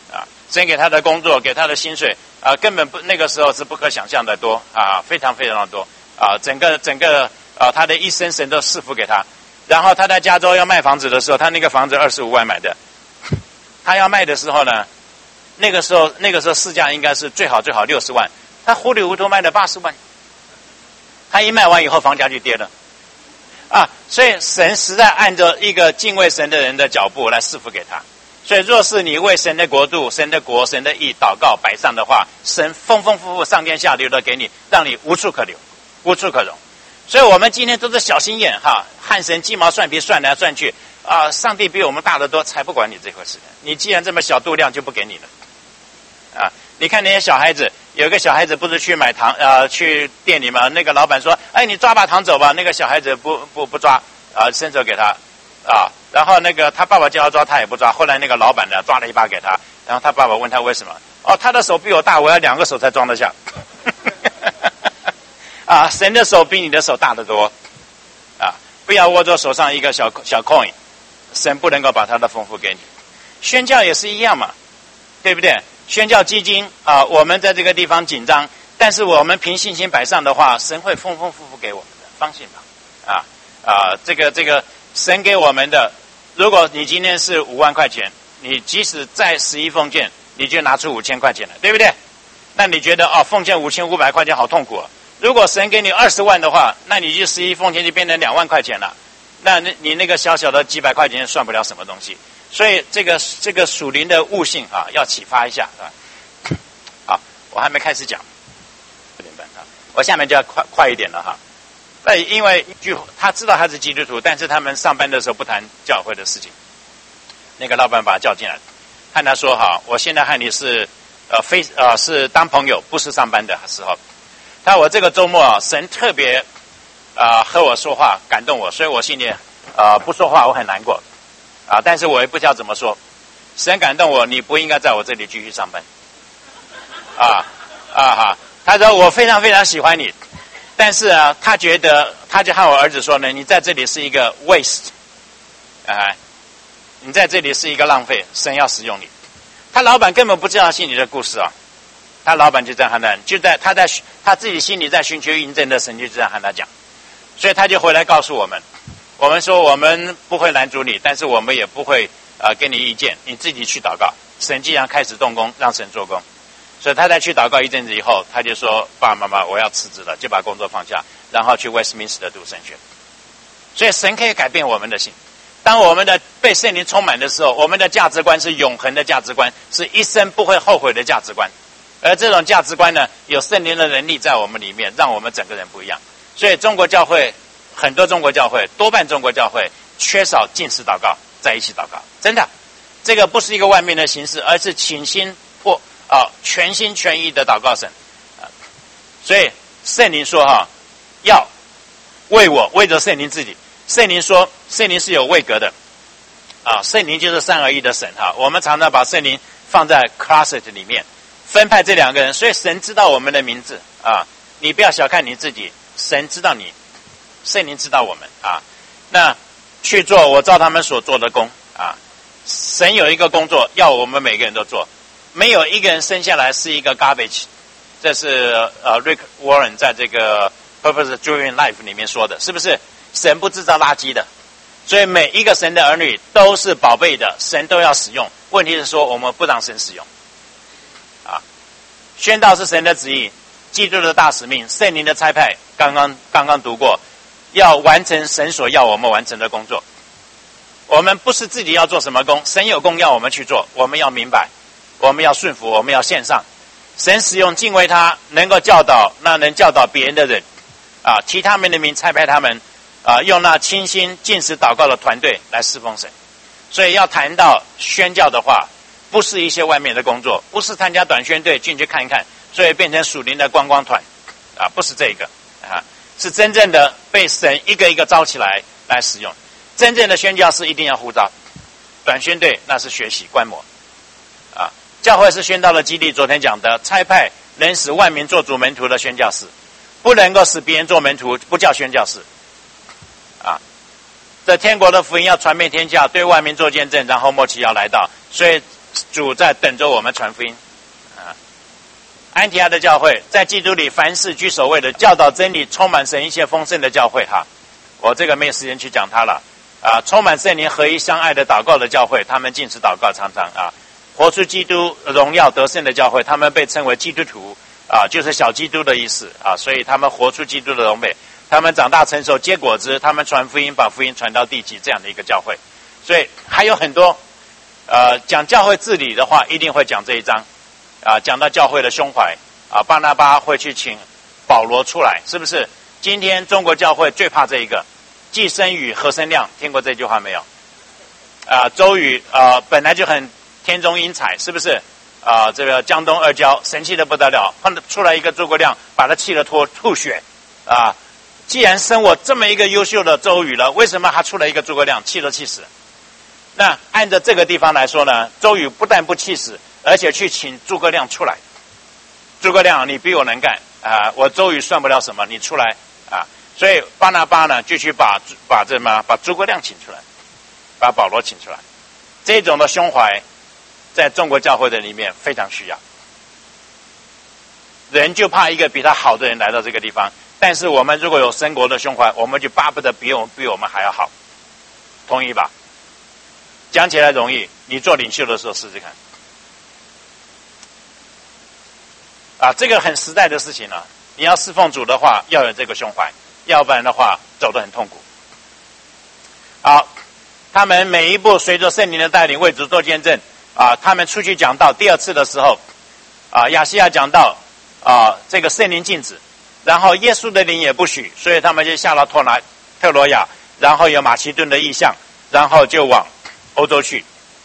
啊，神给他的工作，给他的薪水啊，根本不那个时候是不可想象的多啊，非常非常的多啊，整个啊，他的一生神都赐福给他。然后他在加州要卖房子的时候，他那个房子25万买的，他要卖的时候呢，那个时候市价应该是最好60万，他糊里糊涂卖了80万，他一卖完以后房价就跌了，啊，所以神实在按照一个敬畏神的人的脚步来赐福给他。所以若是你为神的国度、神的国、神的义祷告摆上的话，神丰丰富富上天下流的给你，让你无处可留，无处可容。所以我们今天都是小心眼哈，和神鸡毛蒜皮算来算去啊，上帝比我们大得多，才不管你这回事。你既然这么小度量，就不给你了啊！你看那些小孩子，有一个小孩子不是去买糖去店里嘛，那个老板说：“哎，你抓把糖走吧。”那个小孩子不抓啊，伸手给他啊，然后那个他爸爸叫他抓，他也不抓。后来那个老板呢抓了一把给他，然后他爸爸问他为什么？哦，他的手比我大，我要2个手才装得下。啊，神的手比你的手大得多，啊，不要握着手上一个小 coin， 神不能够把他的丰富给你。宣教也是一样嘛，对不对？宣教基金啊，我们在这个地方紧张，但是我们凭信心摆上的话，神会丰丰富富给我们的，放心吧。这个神给我们的，如果你今天是5万块钱，你即使再11奉献，你就拿出5000块钱来，对不对？那你觉得奉献5500块钱好痛苦啊？如果神给你20万的话，那你就11奉献就变成2万块钱了。那你那个小小的几百块钱算不了什么东西。所以这个属灵的悟性啊，要启发一下啊。好，我还没开始讲，6点半啊，我下面就要快一点了哈。因为他知道他是基督徒，但是他们上班的时候不谈教会的事情。那个老板把他叫进来，和他说：“好，我现在和你是是当朋友，不是上班的时候。”他说我这个周末神特别和我说话，感动我，所以我心里不说话我很难过但是我也不知道怎么说。神感动我，你不应该在我这里继续上班他说我非常非常喜欢你，但是他觉得他就和我儿子说呢，你在这里是一个 waste 你在这里是一个浪费，神要使用你。他老板根本不知道心里的故事他老板就这样和他自己心里在寻求印证的，神就这样和他讲，所以他就回来告诉我们说我们不会拦阻你，但是我们也不会给你意见，你自己去祷告。神既然开始动工，让神做工。所以他在去祷告一阵子以后，他就说：“爸爸妈妈，我要辞职了。”就把工作放下，然后去 Westminster 读神学。所以神可以改变我们的心。当我们的被圣灵充满的时候，我们的价值观是永恒的价值观，是一生不会后悔的价值观。而这种价值观呢，有圣灵的能力在我们里面，让我们整个人不一样。所以中国教会，很多中国教会，多半中国教会缺少禁食祷告，在一起祷告。真的，这个不是一个外面的形式，而是倾心全心全意的祷告神所以圣灵说要为着圣灵自己。圣灵说，圣灵是有位格的圣灵就是3而1的神我们常常把圣灵放在 closet 里面，分派这2个人，所以神知道我们的名字你不要小看你自己，神知道你，圣灵知道我们那去做我照他们所做的工神有一个工作要我们每个人都做，没有一个人生下来是一个 garbage， 这是Rick Warren 在这个 Purpose Driven Life 里面说的，是不是？神不制造垃圾的，所以每一个神的儿女都是宝贝的，神都要使用。问题是说我们不让神使用宣道是神的旨意，基督的大使命，圣灵的差派，刚刚读过，要完成神所要我们完成的工作。我们不是自己要做什么工，神有工要我们去做，我们要明白，我们要顺服，我们要献上。神使用敬畏他，能够教导那能教导别人的人提他们的名，差派他们用那清心禁食祷告的团队来侍奉神。所以要谈到宣教的话，不是一些外面的工作，不是参加短宣队进去看一看，所以变成属灵的观光团不是这个是真正的被神一个一个招起来使用。真正的宣教士一定要呼召，短宣队那是学习观摩教会是宣道的基地。昨天讲的差派能使万民做主门徒的宣教士，不能够使别人做门徒，不叫宣教士这天国的福音要传遍天下，对万民做见证，然后末期要来到。所以主在等着我们传福音啊。安提阿的教会在基督里凡事居首位的，教导真理，充满神一切丰盛的教会哈。我这个没有时间去讲它了啊。充满圣灵合一相爱的祷告的教会，他们禁食祷告常常啊。活出基督荣耀得胜的教会，他们被称为基督徒啊，就是小基督的意思啊。所以他们活出基督的荣美，他们长大成熟结果子，他们传福音，把福音传到地极，这样的一个教会。所以还有很多讲教会治理的话，一定会讲这一章啊。讲到教会的胸怀啊，巴拿巴会去请保罗出来，是不是？今天中国教会最怕这一个，既生瑜何生亮，听过这句话没有？周瑜本来就很天中英才，是不是？这个江东二娇神气的不得了，出来一个诸葛亮，把他气得吐血啊！既然生我这么一个优秀的周瑜了，为什么还出来一个诸葛亮，气都气死？那按照这个地方来说呢，周瑜不但不气死，而且去请诸葛亮出来。诸葛亮，你比我能干啊！我周瑜算不了什么，你出来啊！所以巴拿巴呢，就去把诸葛亮请出来，把保罗请出来。这种的胸怀，在中国教会的里面非常需要。人就怕一个比他好的人来到这个地方，但是我们如果有神国的胸怀，我们就巴不得比我们还要好，同意吧？讲起来容易，你做领袖的时候试试看。这个很实在的事情了。你要侍奉主的话，要有这个胸怀，要不然的话走得很痛苦。好，他们每一步随着圣灵的带领为主做见证他们出去讲道，第二次的时候亚细亚讲道这个圣灵禁止，然后耶稣的灵也不许，所以他们就下了特罗亚，然后有马其顿的意象，然后就往欧洲去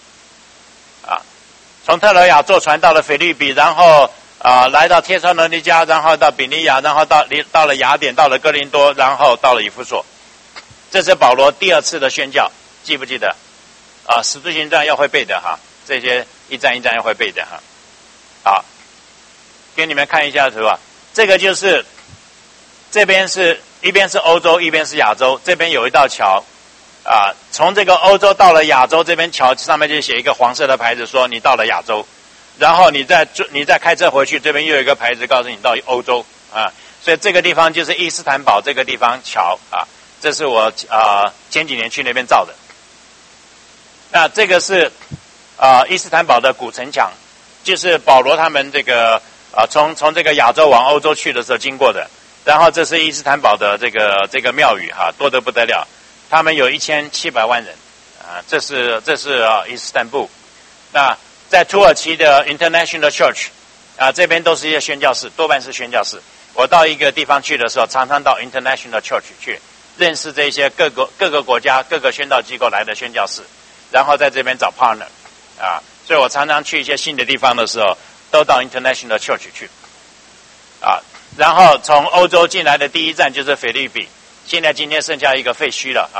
从特罗亚坐船到了腓立比，然后来到帖撒罗尼迦，然后到比利亚，然后到了雅典，到了哥林多，然后到了以弗所。这是保罗第二次的宣教，记不记得使徒行传要会背的哈，这些一站一站要会背的哈。好，给你们看一下图这个就是这边是一边是欧洲，一边是亚洲，这边有一道桥从这个欧洲到了亚洲，这边桥上面就写一个黄色的牌子说你到了亚洲，然后你再开车回去，这边又有一个牌子告诉你到欧洲所以这个地方就是伊斯坦堡这个地方桥这是我前几年去那边造的。那这个是伊斯坦堡的古城墙，就是保罗他们这个从这个亚洲往欧洲去的时候经过的。然后这是伊斯坦堡的这个庙宇多得不得了，他们有1700万人这是伊斯坦布。那在土耳其的 International Church 这边都是一些宣教士，多半是宣教士。我到一个地方去的时候，常常到 International Church 去认识这些各个国家各个宣道机构来的宣教士，然后在这边找 partner 所以我常常去一些新的地方的时候，都到 International Church 去然后从欧洲进来的第一站就是腓立比，现在今天剩下一个废墟了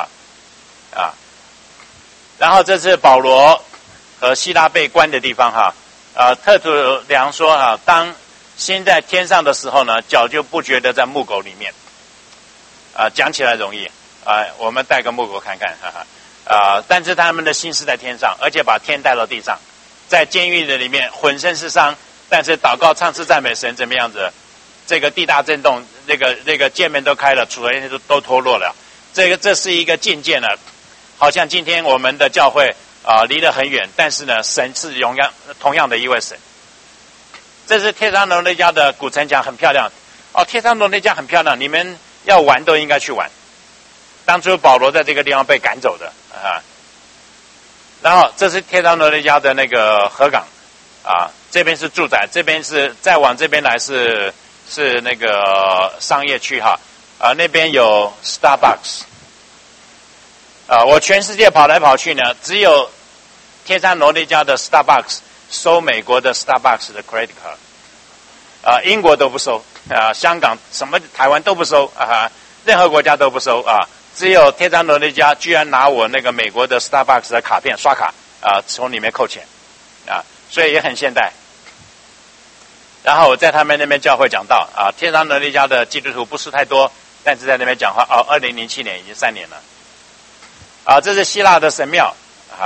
然后这是保罗和希拉被关的地方特土良说当先在天上的时候呢，脚就不觉得在木狗里面讲起来容易我们带个木狗看看但是他们的心是在天上，而且把天带到地上，在监狱的里面浑身是伤，但是祷告唱诗赞美神怎么样子，这个地大震动，那个界面都开了，主人都脱落了。这是一个境界呢，好像今天我们的教会离得很远，但是呢神是同样的一位神。这是帖撒罗尼迦的古城墙，很漂亮帖撒罗尼迦很漂亮，你们要玩都应该去玩。当初保罗在这个地方被赶走的然后这是帖撒罗尼迦的那个河港这边是住宅，这边是再往这边来是那个商业区那边有 Starbucks 我全世界跑来跑去呢，只有帖撒罗尼迦的 Starbucks 收美国的 Starbucks 的 credit card英国都不收香港什么台湾都不收任何国家都不收只有帖撒罗尼迦居然拿我那个美国的 Starbucks 的卡片刷卡从里面扣钱所以也很现代。然后我在他们那边教会讲道帖撒罗尼迦的基督徒不是太多，但是在那边讲话2007年已经3年了这是希腊的神庙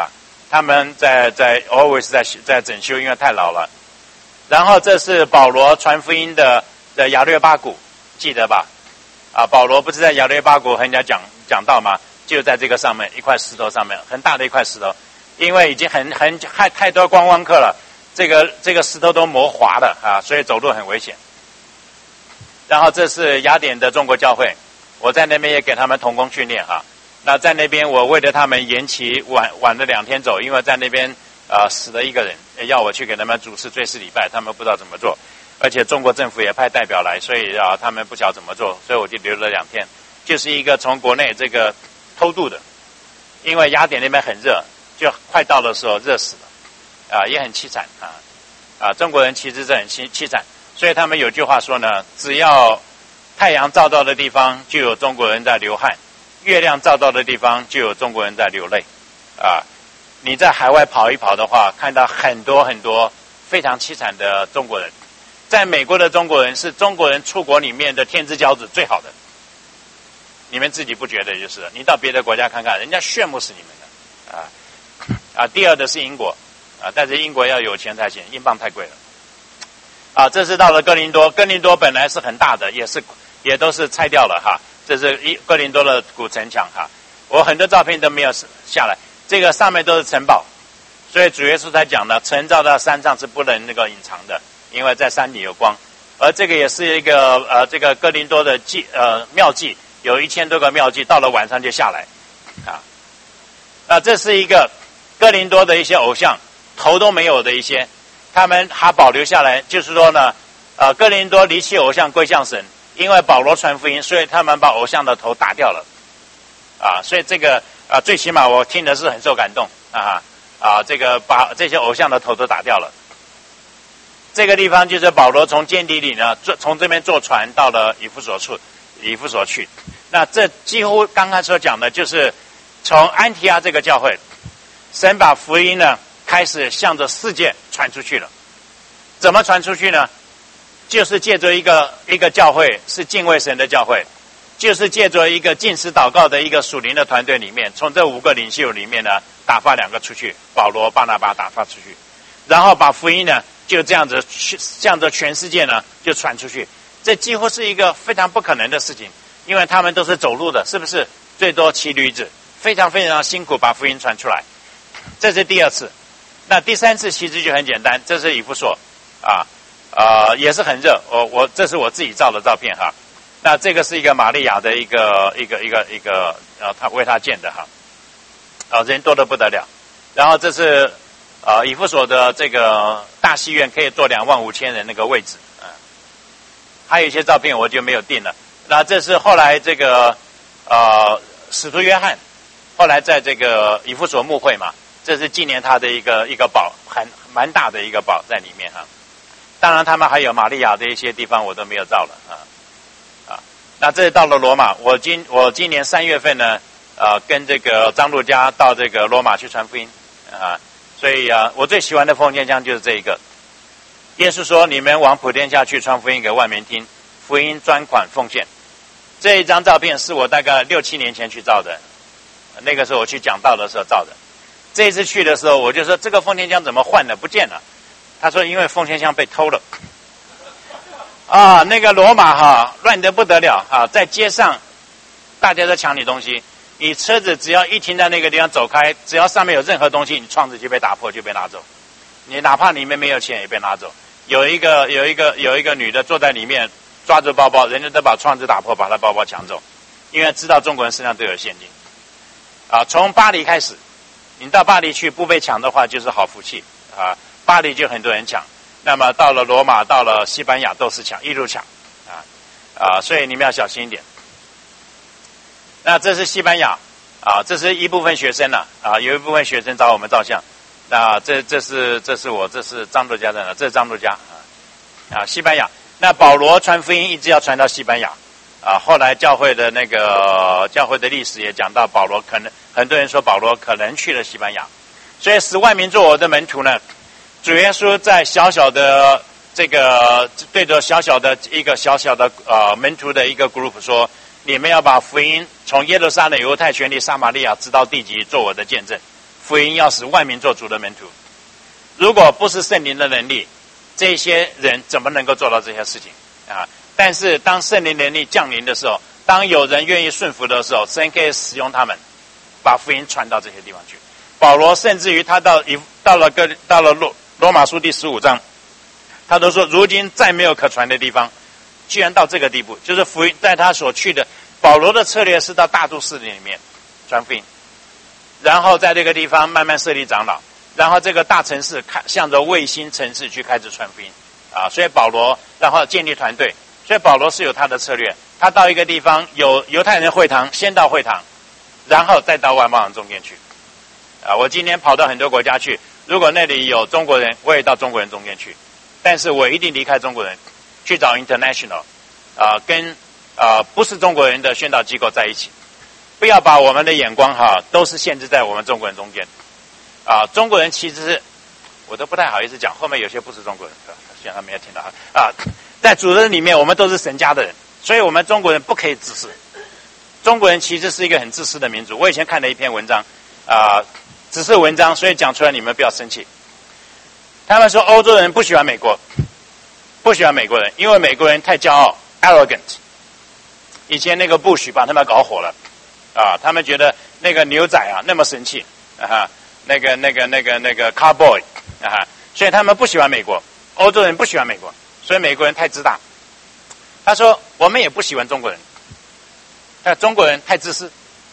他们在 always 在整修，因为太老了。然后这是保罗传福音的亚略巴谷，记得吧？保罗不是在亚略巴谷和人家讲道吗？就在这个上面一块石头上面，很大的一块石头，因为已经太多观光客了，这个石头都磨滑了啊，所以走路很危险。然后这是雅典的中国教会，我在那边也给他们同工训练哈。那在那边我为了他们延期晚了2天走，因为在那边死了一个人，要我去给他们主持追思礼拜，他们不知道怎么做，而且中国政府也派代表来，所以他们不晓得怎么做，所以我就留了2天，就是一个从国内这个偷渡的，因为雅典那边很热，就快到的时候热死了，也很凄惨中国人其实是很凄惨，所以他们有句话说呢，只要太阳照到的地方就有中国人在流汗，月亮照到的地方就有中国人在流泪你在海外跑一跑的话，看到很多很多非常凄惨的中国人。在美国的中国人是中国人出国里面的天之骄子最好的，你们自己不觉得就是了，你到别的国家看看，人家羡慕死你们的第二的是英国但是英国要有钱才行，英镑太贵了这是到了哥林多，哥林多本来是很大的，也都是拆掉了这是哥林多的古城墙我很多照片都没有下来，这个上面都是城堡，所以主耶稣才讲了，城造到山上是不能那个隐藏的，因为在山里有光。而这个也是一个这个哥林多的庙祭，有1000多个庙祭，到了晚上就下来这是一个哥林多的一些偶像头都没有的一些，他们还保留下来，就是说呢哥林多离弃偶像归向神，因为保罗传福音，所以他们把偶像的头打掉了所以这个最起码我听的是很受感动这个把这些偶像的头都打掉了。这个地方就是保罗从坚底里呢，从这边坐船到了以弗所去。那这几乎刚刚所讲的就是从安提阿这个教会，神把福音呢开始向着世界传出去了。怎么传出去呢？就是借着一个教会是敬畏神的教会，就是借着一个禁食祷告的一个属灵的团队里面，从这5个领袖里面呢打发2个出去，保罗、巴拿巴打发出去，然后把福音呢就这样子向着全世界呢就传出去。这几乎是一个非常不可能的事情，因为他们都是走路的，是不是？最多骑驴子，非常非常辛苦把福音传出来。这是第2次。那第3次其实就很简单，这是以弗所也是很热，这是我自己照的照片那这个是一个玛利亚的一个他为他建的人多得不得了。然后这是以弗所的这个大戏院，可以坐25000人那个位置还有一些照片我就没有定了。那这是后来这个使徒约翰后来在这个以弗所牧会嘛，这是纪念他的一个宝，蛮大的一个宝在里面当然他们还有玛利亚的一些地方我都没有照了那这到了罗马，我今年3月份呢跟这个张路加到这个罗马去传福音所以我最喜欢的奉献箱就是这一个。耶稣说，你们往普天下去传福音给万民听，福音专款奉献。这一张照片是我大概6、7年前去照的，那个时候我去讲道的时候照的。这一次去的时候我就说，这个奉献箱怎么换了不见了？他说因为奉献箱被偷了那个罗马乱得不得了在街上大家都抢你东西，你车子只要一停在那个地方走开，只要上面有任何东西，你窗子就被打破，就被拿走，你哪怕里面没有钱也被拿走。有一个女的坐在里面抓住包包，人家都把窗子打破，把她包包抢走，因为知道中国人身上都有现金从巴黎开始，你到巴黎去不被抢的话就是好福气巴黎就很多人抢，那么到了罗马到了西班牙都是抢，一路抢所以你们要小心一点。那这是西班牙这是一部分学生有一部分学生找我们照相。那这是我，这是张路加在哪？这是张路加西班牙。那保罗传福音一直要传到西班牙后来教会的历史也讲到，保罗可能很多人说保罗可能去了西班牙，所以使万民做我的门徒呢。主耶稣在小小的这个对着小小的门徒的一个 group 说，你们要把福音从耶路撒冷、犹太全地、撒玛利亚直到地极做我的见证。 福音要使万民做主的门徒。如果不是圣灵的能力，这些人怎么能够做到这些事情啊？但是当圣灵能力降临的时候，当有人愿意顺服的时候，神可以使用他们，把福音传到这些地方去。保罗甚至于他到了罗马书第15章，他都说如今再没有可传的地方，居然到这个地步，就是福音在他所去的。保罗的策略是到大都市里面传福音，然后在这个地方慢慢设立长老，然后这个大城市向着卫星城市去开始传福音啊。所以保罗然后建立团队，所以保罗是有他的策略。他到一个地方有犹太人会堂，先到会堂，然后再到外邦人中间去啊。我今天跑到很多国家去，如果那里有中国人，我也到中国人中间去，但是我一定离开中国人，去找 international 跟不是中国人的宣导机构在一起。不要把我们的眼光都是限制在我们中国人中间啊。中国人其实是我都不太好意思讲，后面有些不是中国人，虽然他没有听到啊。在主人里面，我们都是神家的人，所以我们中国人不可以自私。中国人其实是一个很自私的民族。我以前看了一篇文章只是文章，所以讲出来你们不要生气。他们说欧洲人不喜欢美国，不喜欢美国人，因为美国人太骄傲 arrogant。以前那个布许把他们搞火了他们觉得那个牛仔那么神气那个 cowboy 所以他们不喜欢美国。欧洲人不喜欢美国，所以美国人太自大。他说我们也不喜欢中国人，但中国人太自私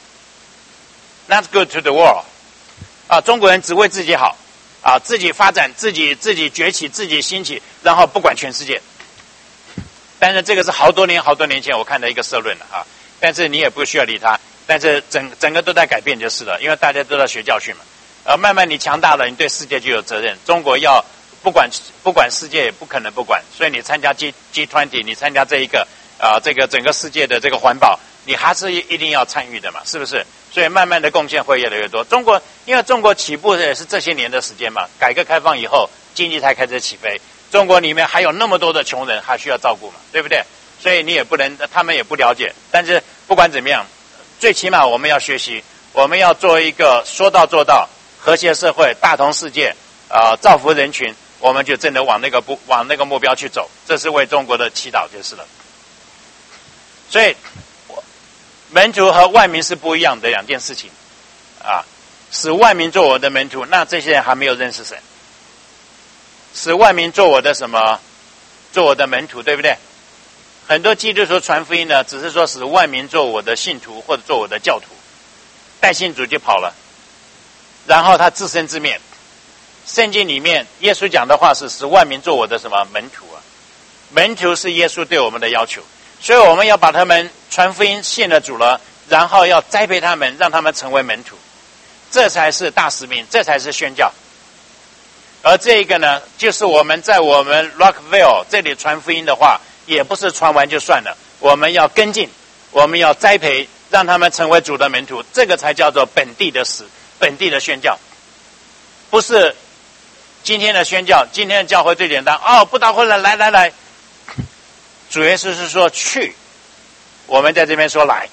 ，not good to the world 中国人只为自己好自己发展，自己崛起，自己兴起，然后不管全世界。但是这个是好多年前我看的一个社论了但是你也不需要理他，但是整个都在改变就是了，因为大家都在学教训嘛慢慢你强大了，你对世界就有责任。中国要不管世界也不可能不管，所以你参加 G20， 你参加这一个这个整个世界的这个环保，你还是一定要参与的嘛，是不是？所以慢慢的贡献会越来越多。因为中国起步也是这些年的时间嘛，改革开放以后经济才开始起飞，中国里面还有那么多的穷人还需要照顾嘛，对不对？所以你也不能，他们也不了解。但是不管怎么样，最起码我们要学习，我们要做一个说到做到和谐社会，大同世界造福人群，我们就真的往那个目标去走，这是为中国的祈祷就是了。所以门徒和万民是不一样的两件事情使万民做我的门徒，那这些人还没有认识神。使万民做我的什么？做我的门徒，对不对？很多基督徒传福音呢，只是说使万民做我的信徒或者做我的教徒，带信主就跑了，然后他自生自灭。圣经里面耶稣讲的话是使万民做我的什么门徒门徒是耶稣对我们的要求，所以我们要把他们传福音信了主了，然后要栽培他们，让他们成为门徒，这才是大使命，这才是宣教。而这一个呢，就是我们在我们 Rockville 这里传福音的话，也不是传完就算了，我们要跟进，我们要栽培，让他们成为主的门徒，这个才叫做本地的宣教。不是今天的宣教，今天的教会最简单不到会了，来，主耶稣是说去，我们在这边说来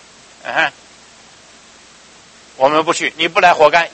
我们不去，你不来活该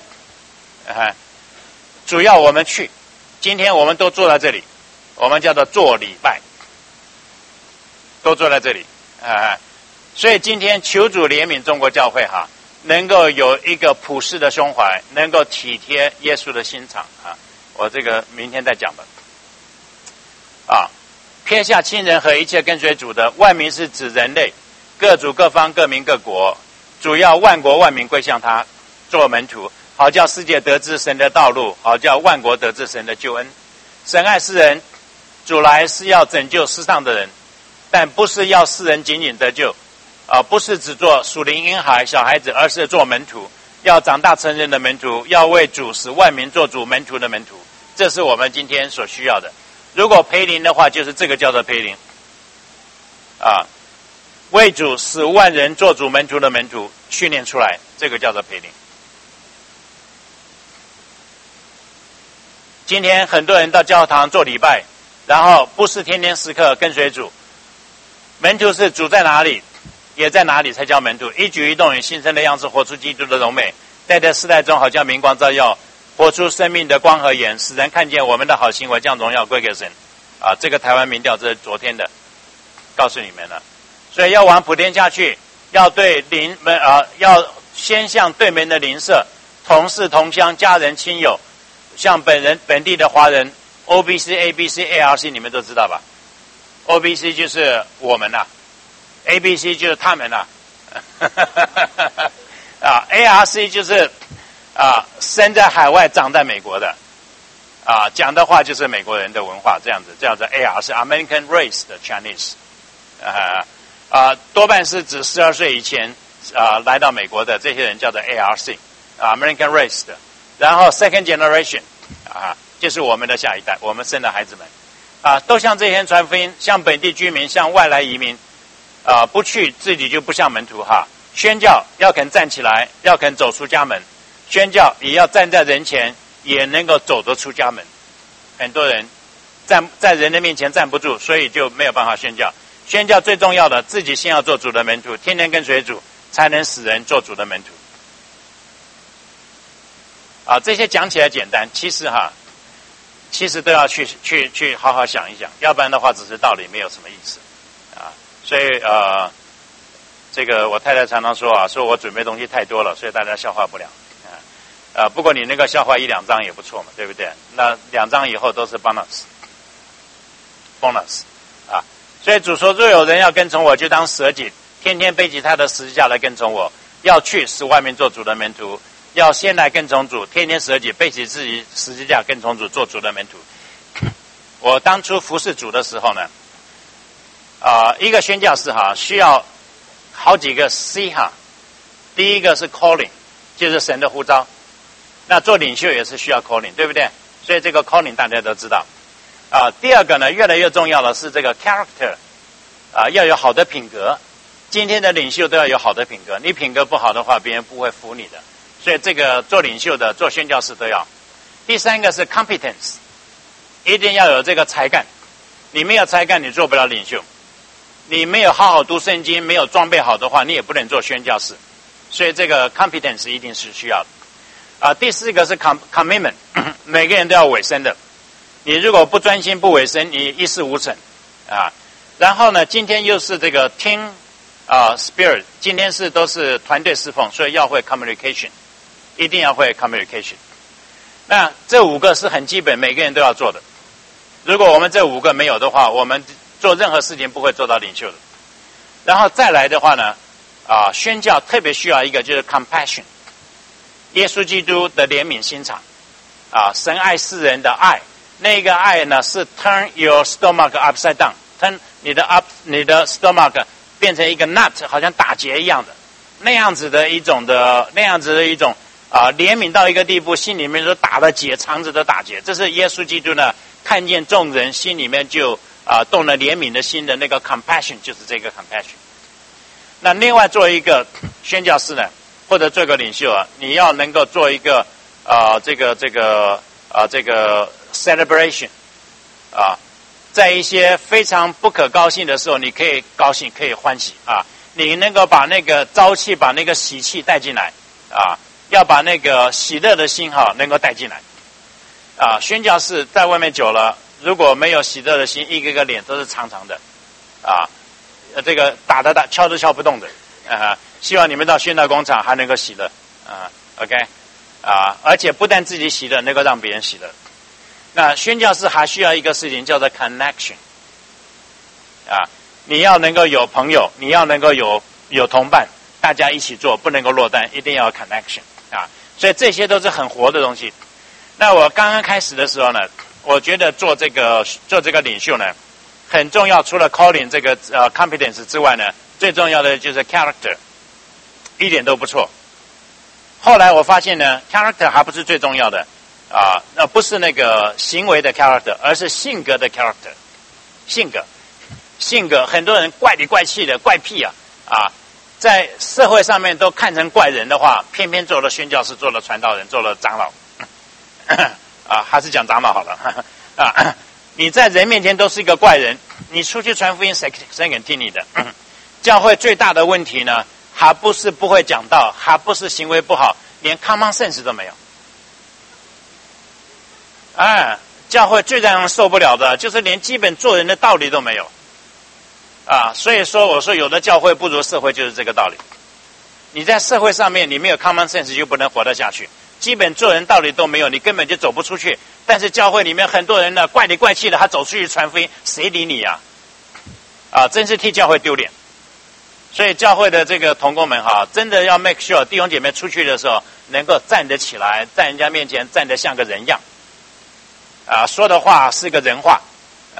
主要我们去。今天我们都坐在这里，我们叫做做礼拜，都坐在这里所以今天求主怜悯中国教会能够有一个普世的胸怀，能够体贴耶稣的心肠我这个明天再讲吧撇下亲人和一切跟随主的，万民是指人类，各族各方各民各国，主要万国万民归向他，做门徒，好叫世界得知神的道路，好叫万国得知神的救恩。神爱世人，主来是要拯救世上的人，但不是要世人仅仅得救不是只做属灵婴孩小孩子，而是做门徒，要长大成人的门徒，要为主使万民做主门徒的门徒。这是我们今天所需要的。如果培灵的话，就是这个叫做培灵为主使万人做主门徒的门徒训练出来，这个叫做培灵。今天很多人到教堂做礼拜，然后不是天天时刻跟随主。门徒是主在哪里也在哪里才叫门徒，一举一动以新生的样式活出基督的荣美， 在这世代中好像明光照耀，活出生命的光和盐，使人看见我们的好行为，将荣耀归给神。这个台湾民调这是昨天的，告诉你们了。所以要往普天下去，要对邻门要先向对门的邻舍、同事、同乡、家人、亲友，像本地的华人 ，OBC、ABC、ARC 你们都知道吧 ？OBC 就是我们呐，ABC 就是他们呐。ARC 就是生在海外长在美国的讲的话就是美国人的文化，这样子叫做 ARC American Race 的 Chinese 多半是指12岁以前来到美国的这些人叫做 ARC American Race 的，然后 Second Generation 就是我们的下一代，我们生的孩子们都向这些人传福音，向本地居民，向外来移民不去自己就不像门徒宣教要肯站起来，要肯走出家门，宣教也要站在人前，也能够走得出家门。很多人在人的面前站不住，所以就没有办法宣教。宣教最重要的，自己先要做主的门徒，天天跟随主，才能使人做主的门徒。这些讲起来简单，其实都要去好好想一想，要不然的话只是道理，没有什么意思所以这个我太太常常说说我准备东西太多了，所以大家消化不了不过你那个消化1-2章也不错嘛，对不对？那2章以后都是 bonus 所以主说，若有人要跟从我，就当舍己，天天背起他的十字架来跟从我，要去使外面做主的门徒，要先来跟从主，天天舍己，背起自己十字架跟从主，做主的门徒。我当初服侍主的时候呢一个宣教士需要好几个 C 第一个是 calling， 就是神的呼召。那做领袖也是需要 calling， 对不对？所以这个 calling 大家都知道第二个呢，越来越重要的是这个 character要有好的品格。今天的领袖都要有好的品格，你品格不好的话，别人不会服你的。所以这个做领袖的、做宣教士都要。第三个是 competence， 一定要有这个才干。你没有才干，你做不了领袖。你没有好好读圣经，没有装备好的话，你也不能做宣教士。所以这个 competence 一定是需要的。第四个是 commitment， 每个人都要委身的。你如果不专心不委身，你一事无成然后呢，今天又是这个 team spirit， 今天都是团队侍奉，所以要会 communication， 一定要会 communication。那这5个是很基本，每个人都要做的。如果我们这5个没有的话，我们做任何事情不会做到领袖的。然后再来的话呢宣教特别需要一个就是 compassion， 耶稣基督的怜悯心肠神爱世人的爱，那个爱呢是 turn your stomach upside down， turn 你的 stomach 变成一个 nut， 好像打结一样的，那样子的一种怜悯到一个地步，心里面都打了结，肠子都打结。这是耶稣基督呢看见众人心里面就动了怜悯的心的那个 compassion， 就是这个 compassion。那另外做一个宣教士呢，或者做个领袖你要能够做一个这个 celebration 在一些非常不可高兴的时候，你可以高兴，可以欢喜你能够把那个朝气，把那个喜气带进来要把那个喜乐的心能够带进来宣教士在外面久了，如果没有喜乐的心，一个个脸都是长长的这个打敲都敲不动的希望你们到宣道工厂还能够喜乐OK而且不但自己喜乐，能够让别人喜乐。那宣教士还需要一个事情叫做 connection 你要能够有朋友，你要能够有同伴，大家一起做，不能够落单，一定要有 connection 所以这些都是很活的东西。那我刚刚开始的时候呢，我觉得做这个领袖呢很重要，除了 calling 这个competence 之外呢，最重要的就是 character， 一点都不错。后来我发现呢 character 还不是最重要的那不是那个行为的 character， 而是性格的 character。 性格很多人怪里怪气的怪癖在社会上面都看成怪人的话，偏偏做了宣教士，做了传道人，做了长老还是讲长老好了你在人面前都是一个怪人，你出去传福音谁肯听你的教会最大的问题呢，还不是不会讲道，还不是行为不好， 连 common sense 都没有。教会最让人受不了的就是连基本做人的道理都没有。所以说我说有的教会不如社会就是这个道理。你在社会上面你没有 common sense 就不能活得下去，基本做人道理都没有，你根本就走不出去。但是教会里面很多人呢怪里怪气的，他走出去传福音，谁理你呀？真是替教会丢脸。所以教会的这个同工们真的要 make sure 弟兄姐妹出去的时候能够站得起来，在人家面前站得像个人样，说的话是个人话，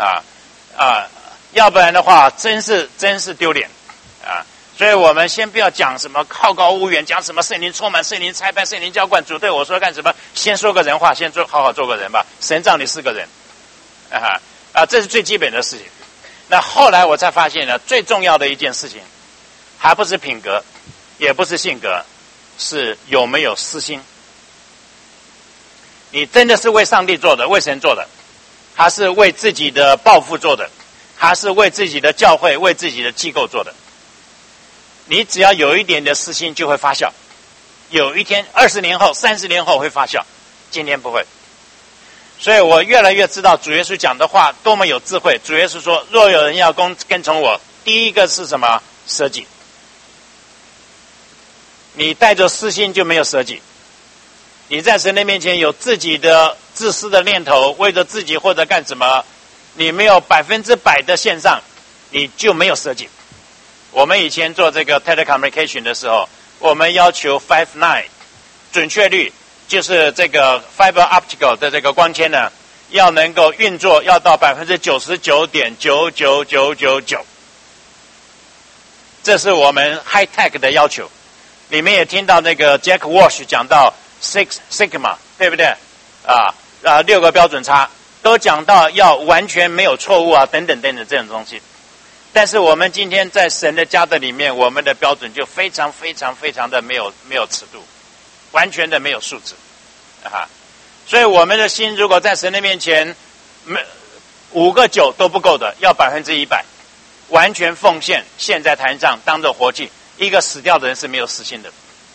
要不然的话真是丢脸啊！所以我们先不要讲什么好高骛远，讲什么圣灵充满、圣灵差派、圣灵浇灌，主对我说干什么？先说个人话，先好好做个人吧。神造你是个人，这是最基本的事情。那后来我才发现呢，最重要的一件事情，还不是品格，也不是性格，是有没有私心。你真的是为上帝做的，为神做的，还是为自己的抱负做的，还是为自己的教会、为自己的机构做的？你只要有一点的私心就会发酵，有一天20年后、30年后会发酵，今天不会。所以我越来越知道主耶稣讲的话多么有智慧。主耶稣说，若有人要跟从我，第一个是什么？舍己。你带着私心就没有舍己。你在神的面前有自己的自私的念头，为着自己或者干什么，你没有100%的献上，你就没有舍己。我们以前做这个 telecommunication 的时候，我们要求 5.9 准确率，就是这个 fiber optical 的这个光纤呢，要能够运作，要到 99.99999%， 这是我们 high tech 的要求。你们也听到那个 Jack Welch 讲到 Six Sigma， 对不对？6个标准差都讲到要完全没有错误等等等等这种东西。但是我们今天在神的家的里面，我们的标准就非常非常非常的没有尺度，完全的没有素质所以我们的心如果在神的面前5个9都不够的，要100%完全奉献，献在坛上当作活祭。一个死掉的人是没有私心的。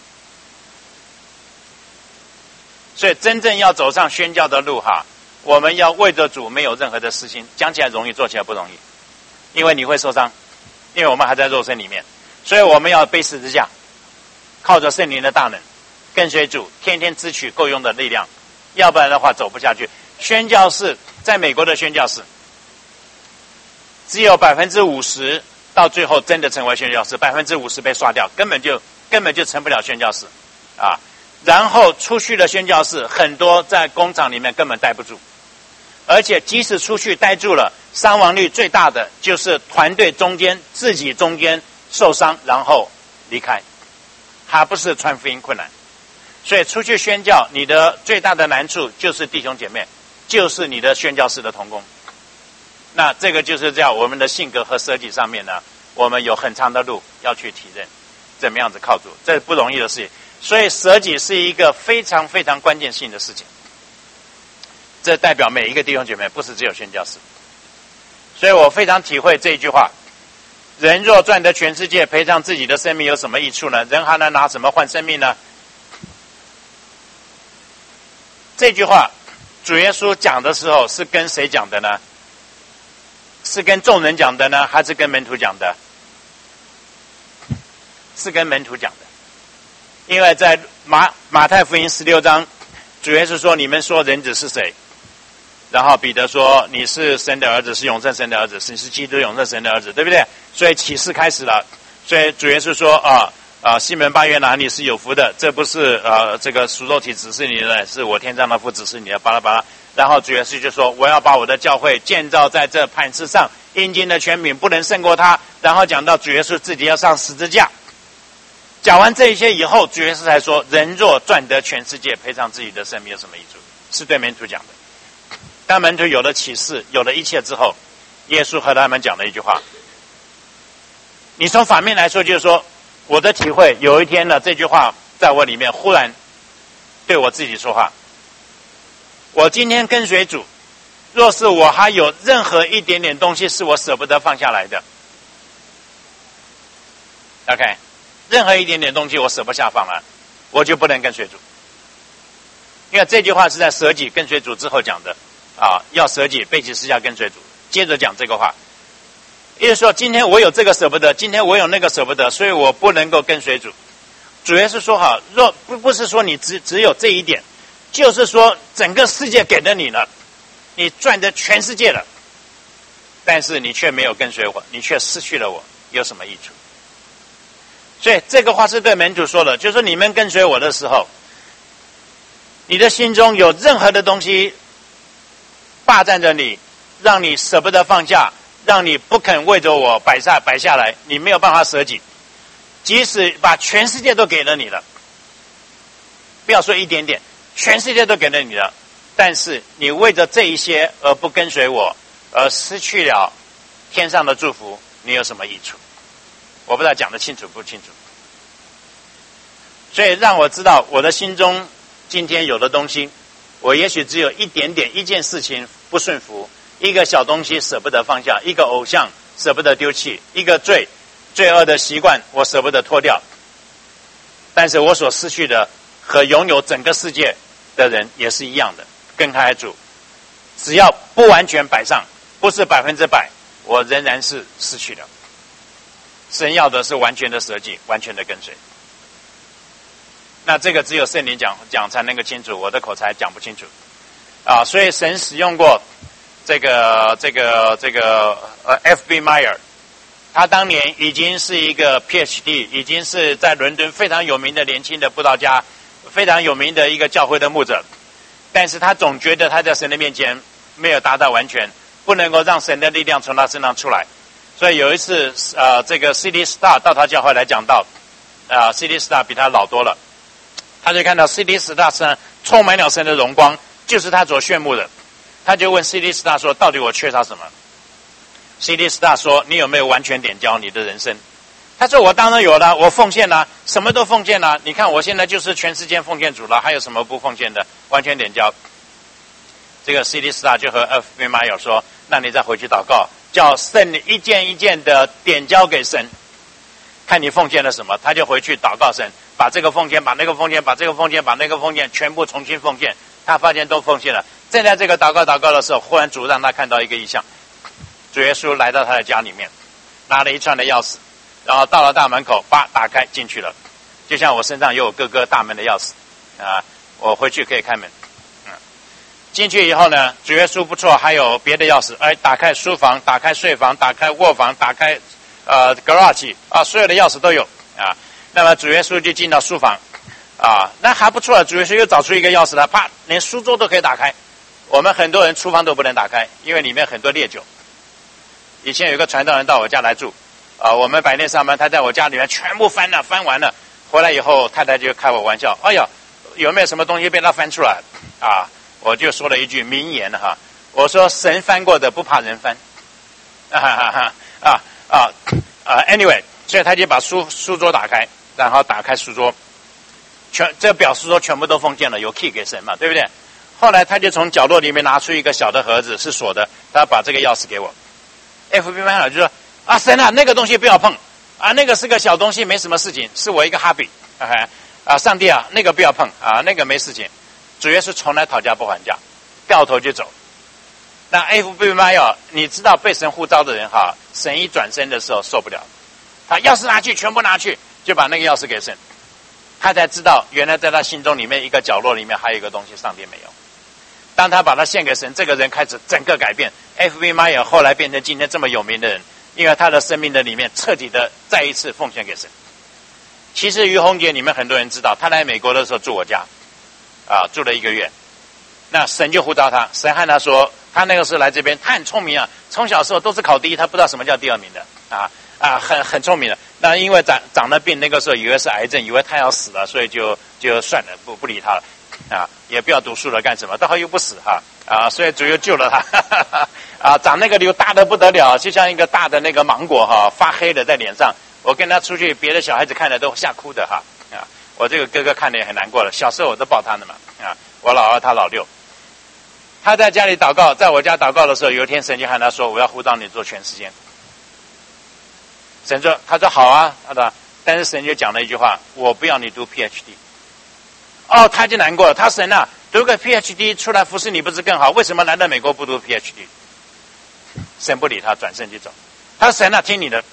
所以真正要走上宣教的路我们要为着主没有任何的私心。讲起来容易，做起来不容易，因为你会受伤，因为我们还在肉身里面。所以我们要背十字架，靠着圣灵的大能，跟随主，天天支取够用的力量，要不然的话走不下去。宣教士在美国的宣教士只有 50% 到最后真的成为宣教士， 50% 被刷掉，根本就成不了宣教士然后出去的宣教士很多在工厂里面根本待不住，而且即使出去待住了，伤亡率最大的就是团队中间自己中间受伤然后离开，还不是传福音困难。所以出去宣教，你的最大的难处就是弟兄姐妹，就是你的宣教士的同工。那这个就是在我们的性格和舍己上面呢，我们有很长的路要去体认怎么样子靠主，这是不容易的事情。所以舍己是一个非常非常关键性的事情，这代表每一个弟兄姐妹，不是只有宣教士。所以我非常体会这一句话，人若赚得全世界，赔上自己的生命有什么益处呢？人还能拿什么换生命呢？这句话主耶稣讲的时候是跟谁讲的呢？是跟众人讲的呢，还是跟门徒讲的？是跟门徒讲的。因为在马太福音16章，主耶稣说，你们说人子是谁？然后彼得说，你是神的儿子，是永生神的儿子，你是基督永生神的儿子，对不对？所以启示开始了。所以主耶稣说西门巴约拿，你是有福的，这不是这个属肉体指示你的，是我天上的父指示你的，巴拉巴拉。然后主耶稣就说，我要把我的教会建造在这磐石上，阴间的权柄不能胜过他。然后讲到主耶稣自己要上十字架。讲完这一些以后，主耶稣才说，人若赚得全世界，赔上自己的生命有什么益处？是对门徒讲的。当门徒有了启示，有了一切之后，耶稣和他们讲了一句话。你从反面来说，就是说，我的体会，有一天呢，这句话在我里面忽然对我自己说话。我今天跟随主，若是我还有任何一点点东西是我舍不得放下来的 OK， 任何一点点东西我舍不下放了， 我就不能跟随主。因为这句话是在舍己跟随主之后讲的要舍己背起十字架跟随主，接着讲这个话，意思说今天我有这个舍不得，今天我有那个舍不得，所以我不能够跟随主。主要是说若不是说你只有这一点，就是说整个世界给了你了，你赚得全世界了，但是你却没有跟随我，你却失去了我，有什么益处？所以这个话是对门徒说的，就是你们跟随我的时候，你的心中有任何的东西霸占着你，让你舍不得放下，让你不肯为着我摆下来，你没有办法舍己。即使把全世界都给了你了，不要说一点点，全世界都给了你了，但是你为着这一些而不跟随我，而失去了天上的祝福，你有什么益处？我不知道讲得清楚不清楚。所以让我知道我的心中今天有的东西，我也许只有一点点，一件事情不顺服，一个小东西舍不得放下，一个偶像舍不得丢弃，一个罪恶的习惯我舍不得脱掉，但是我所失去的和拥有整个世界的人也是一样的，跟开主只要不完全摆上，不是100%，我仍然是失去了。神要的是完全的舍己，完全的跟随。那这个只有圣灵讲才能够清楚，我的口才讲不清楚所以神使用过这个F.B. Meyer， 他当年已经是一个 PhD， 已经是在伦敦非常有名的年轻的布道家，非常有名的一个教会的牧者，但是他总觉得他在神的面前没有达到完全，不能够让神的力量从他身上出来。所以有一次这个 C.D. Star 到他教会来讲道C.D. Star 比他老多了，他就看到 C.D. Star 身上充满了神的荣光，就是他所炫目的。他就问 C.D. Star 说，到底我缺少什么？ C.D. Star 说，你有没有完全点交你的人生？他说，我当然有了，我奉献了，什么都奉献了，你看我现在就是全世界奉献主了，还有什么不奉献的？完全点交。这个 C.D. Star 就和 F.B. Meyer 说，那你再回去祷告，叫圣一件一件的点交给神，看你奉献了什么。他就回去祷告神，把这个奉献，把那个奉献，把这个奉献，把那个奉献，全部重新奉献。他发现都奉献了。正在这个祷告的时候，忽然主让他看到一个异象，主耶稣来到他的家里面，拿了一串的钥匙，然后到了大门口，打开进去了。就像我身上也有各个大门的钥匙我回去可以开门。进去以后呢，主耶稣不错，还有别的钥匙，打开书房，打开睡房，打开卧房，打开garage 所有的钥匙都有那么主耶稣就进到书房那还不错，主耶稣又找出一个钥匙来，啪，连书桌都可以打开。我们很多人厨房都不能打开，因为里面很多烈酒。以前有一个传道人到我家来住我们白天上班，他在我家里面全部翻完了，回来以后太太就开我玩笑，哎呀，有没有什么东西被他翻出来我就说了一句名言我说神翻过的不怕人翻anyway， 所以他就把书桌打开，然后打开书桌，这表示说全部都奉献了，有 key 给神嘛，对不对？后来他就从角落里面拿出一个小的盒子，是锁的，他把这个钥匙给我。F.B. Meyer 就说神那个东西不要碰那个是个小东西，没什么事情，是我一个 hobby 上帝那个不要碰那个没事情。主耶稣从来讨价不还价，掉头就走。那 F.B. Meyer 你知道被神呼召的人神一转身的时候受不了，他钥匙拿去，全部拿去，就把那个钥匙给神。他才知道原来在他心中里面一个角落里面还有一个东西上帝没有。当他把它献给神，这个人开始整个改变。F.B. Meyer 后来变成今天这么有名的人，因为他的生命的里面彻底的再一次奉献给神。其实于洪杰你们很多人知道，他来美国的时候住我家住了1个月，那神就呼召他，神和他说，他那个时候来这边，他很聪明从小时候都是考第一，他不知道什么叫第2名的很聪明的。那因为长了病，那个时候以为是癌症，以为他要死了，所以就算了，不理他了也不要读书了，干什么？到后又不死所以主又救了他长那个瘤大的不得了，就像一个大的那个芒果发黑的在脸上。我跟他出去，别的小孩子看了都吓哭的我这个哥哥看了也很难过了，小时候我都抱他的嘛我老2他老6。他在家里祷告，在我家祷告的时候，有一天神就和他说，我要呼召你做全时间。神说，他说好但是神就讲了一句话，我不要你读 PhD 哦，他就难过了，他神啊，读个 PhD 出来服侍你不是更好？为什么来到美国不读 PhD？ 神不理他，转身就走。他说神啊，听你的。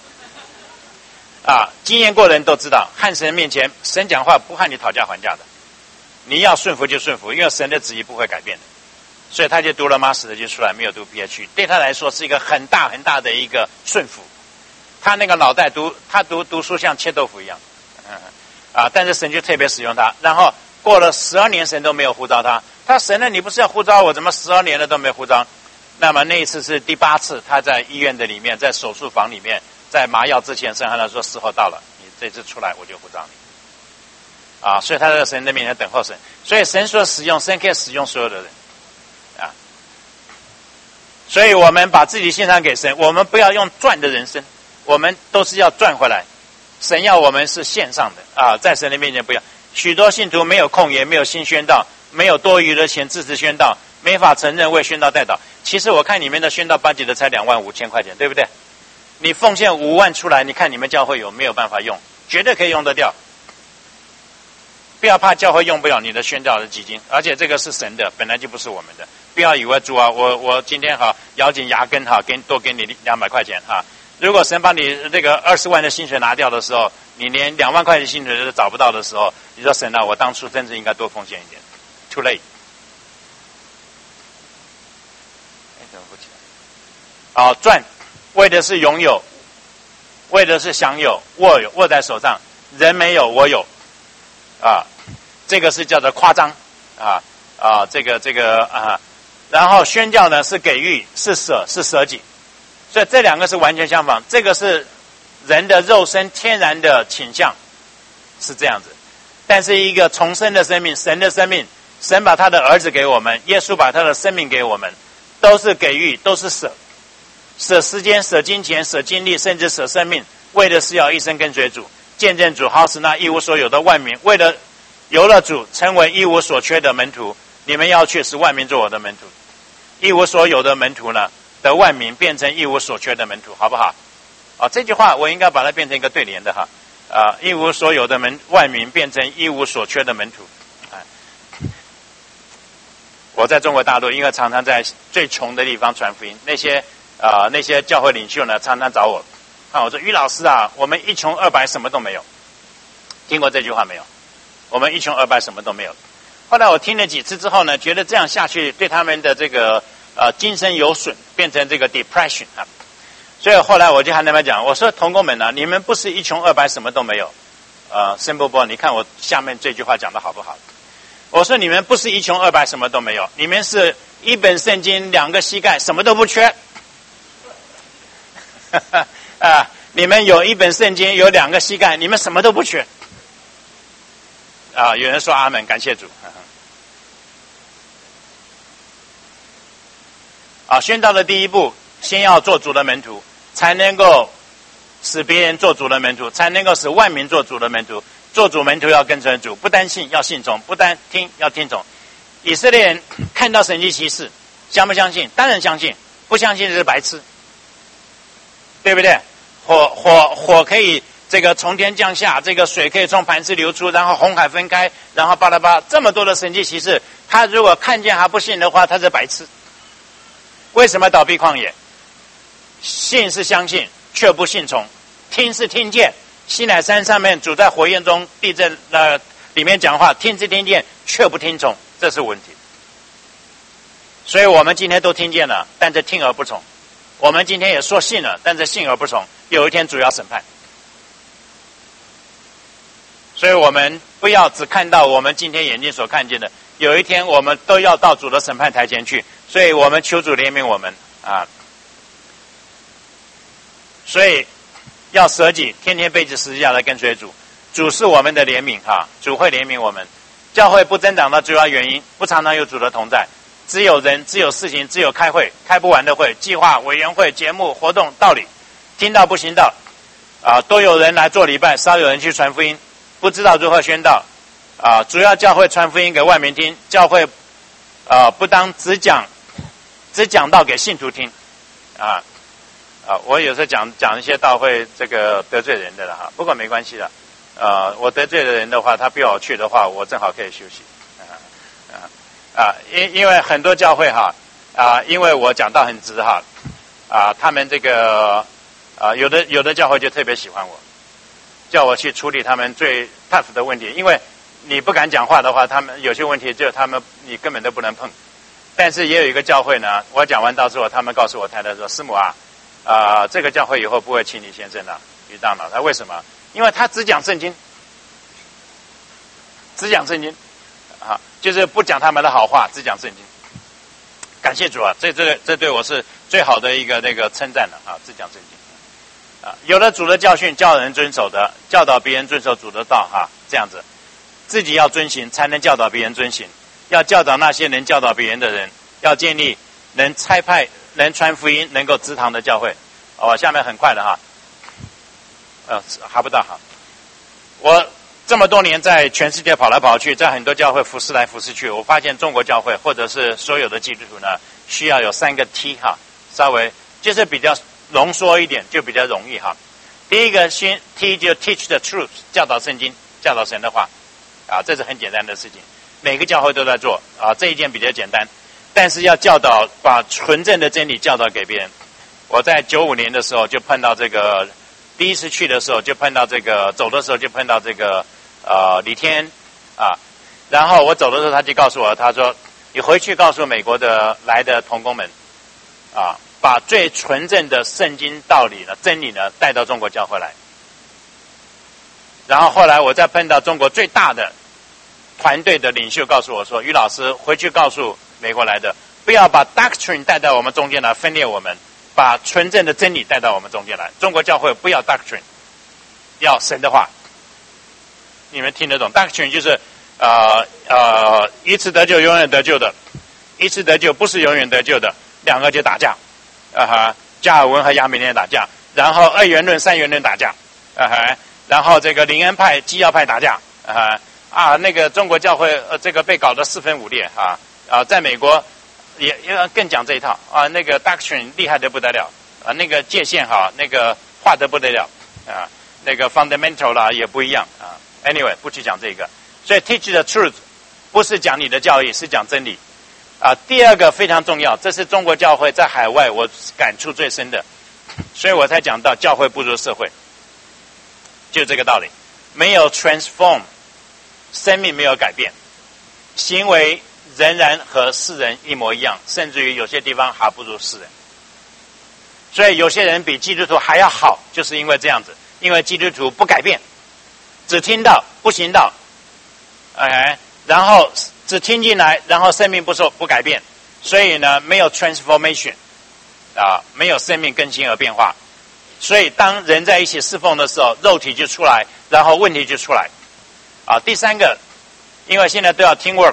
经验过的人都知道，和神面前，神讲话不和你讨价还价的，你要顺服就顺服，因为神的旨意不会改变的。所以他就读了 Master 就出来，没有读 PhD， 对他来说是一个很大很大的一个顺服。他那个脑袋读书像切豆腐一样，但是神就特别使用他，然后过了12年，神都没有呼召他。他神呢，你不是要呼召我，怎么12年了都没有呼召？那么那一次是第8次，他在医院的里面，在手术房里面，在麻药之前，神和他说时候到了，你这次出来我就呼召你。所以他在神的面前等候神，所以神说使用，神可以使用所有的人。所以我们把自己献上给神，我们不要用赚的人生，我们都是要赚回来。神要我们是献上的在神的面前不要。许多信徒没有空，也没有心宣道，没有多余的钱支持宣道，没法承认为宣道代祷。其实我看你们的宣道budget的才25000块钱，对不对？你奉献5万出来，你看你们教会有没有办法用？绝对可以用得掉。不要怕教会用不了你的宣教的基金，而且这个是神的，本来就不是我们的。不要以为主啊，我今天咬紧牙根多给你200块钱如果神把你这个20万的薪水拿掉的时候，你连2万块的薪水都找不到的时候，你说神啊，我当初真是应该多奉献一点。Too late。怎么不起来？赚，为的是拥有，为的是享有，握在手上。人没有，我有。这个是叫做夸张然后宣教呢是给予，是舍己，所以这两个是完全相反。这个是人的肉身天然的倾向是这样子，但是一个重生的生命，神的生命，神把他的儿子给我们，耶稣把他的生命给我们，都是给予，都是舍时间，舍金钱，舍精力，甚至舍生命，为的是要一生跟随主，见证主，好使那一无所有的万民，为了有了主，成为一无所缺的门徒。你们要去使万民做我的门徒，一无所有的门徒呢，的万民变成一无所缺的门徒，好不好？这句话我应该把它变成一个对联的一无所有的万民变成一无所缺的门徒。我在中国大陆，因为常常在最穷的地方传福音，那些教会领袖呢，常常找我，我说于老师啊，我们一穷二白，什么都没有。听过这句话没有？我们一穷二白，什么都没有。后来我听了几次之后呢，觉得这样下去对他们的这个精神有损，变成这个 depression 所以后来我就和他们讲，我说同工们你们不是一穷二白什么都没有。申伯伯，你看我下面这句话讲的好不好？我说你们不是一穷二白什么都没有，你们是一本圣经2个膝盖什么都不缺。你们有一本圣经有2个膝盖，你们什么都不缺。有人说阿们，感谢主。宣道的第一步，先要做主的门徒，才能够使别人做主的门徒，才能够使万民做主的门徒。做主门徒要跟随主，不单信要信从，不单听要听从。以色列人看到神迹奇事，相不相信？当然相信，不相信就是白痴，对不对？火可以这个从天降下，这个水可以从磐石流出，然后红海分开，然后巴拉巴拉，这么多的神迹奇事，他如果看见还不信的话，他是白痴。为什么倒闭旷野？信是相信，却不信从；听是听见，西乃山上面主在火焰中地震里面讲话，听是听见，却不听从，这是问题。所以我们今天都听见了，但是听而不从；我们今天也说信了，但是信而不从。有一天主要审判。所以我们不要只看到我们今天眼睛所看见的，有一天我们都要到主的审判台前去。所以我们求主怜悯我们所以要舍己，天天背着十字架来跟随主。主是我们的怜悯主会怜悯我们。教会不增长的主要原因，不常常有主的同在，只有人，只有事情，只有开会，开不完的会，计划、委员会、节目、活动、道理，听到不行道都有人来做礼拜，少有人去传福音，不知道如何宣道主要教会传福音给万民听，教会不当只讲道给信徒听我有时候讲一些道会这个得罪人的了不过没关系的我得罪的人的话，他逼我去的话，我正好可以休息。因为很多教会哈因为我讲道很直哈他们这个有的教会就特别喜欢我，叫我去处理他们最 tough 的问题，因为你不敢讲话的话，他们有些问题就他们你根本都不能碰。但是也有一个教会呢，我讲完道之后，他们告诉我太太说：“师母这个教会以后不会请你先生了，于大脑。”他为什么？因为他只讲圣经，就是不讲他们的好话，只讲圣经。感谢主啊，这对我是最好的一个那个称赞了只讲圣经有了主的教训，教人遵守的，教导别人遵守主的道这样子，自己要遵行，才能教导别人遵行。要教导那些能教导别人的人，要建立能差派、能传福音、能够植堂的教会。下面很快的还不到我这么多年在全世界跑来跑去，在很多教会服侍来服侍去，我发现中国教会或者是所有的基督徒呢，需要有3个 T 稍微就是比较浓缩一点，就比较容易第一个T 就 teach the truth， 教导圣经，教导神的话这是很简单的事情，每个教会都在做这一件比较简单。但是要教导，把纯正的真理教导给别人。我在95年的时候就碰到这个，第一次去的时候就碰到这个，走的时候就碰到这个李天然后我走的时候他就告诉我，他说你回去告诉美国的来的同工们把最纯正的圣经道理呢、真理呢带到中国教会来。然后后来我再碰到中国最大的团队的领袖告诉我说，于老师回去告诉美国来的，不要把 doctrine 带到我们中间来分裂我们，把纯正的真理带到我们中间来。中国教会不要 doctrine， 要神的话。你们听得懂 doctrine 就是一次得救永远得救的，一次得救不是永远得救的，两个就打架加尔文和亚美尼亚打架，然后二元论三元论打架然后这个灵恩派基要派打架那个中国教会这个被搞得4分5裂在美国也更讲这一套那个 doctrine 厉害得不得了那个界限那个画得不得了那个 fundamental 啦也不一样anyway 不去讲这个。所以 teach the truth 不是讲你的教义，是讲真理第二个非常重要，这是中国教会在海外我感触最深的，所以我才讲到教会不如社会，就这个道理。没有 transform， 生命没有改变，行为仍然和世人一模一样，甚至于有些地方还不如世人。所以有些人比基督徒还要好，就是因为这样子，因为基督徒不改变，只听到不行道然后只听进来，然后生命不改变，所以呢没有 transformation没有生命更新而变化。所以当人在一起侍奉的时候，肉体就出来，然后问题就出来第三个，因为现在都要 teamwork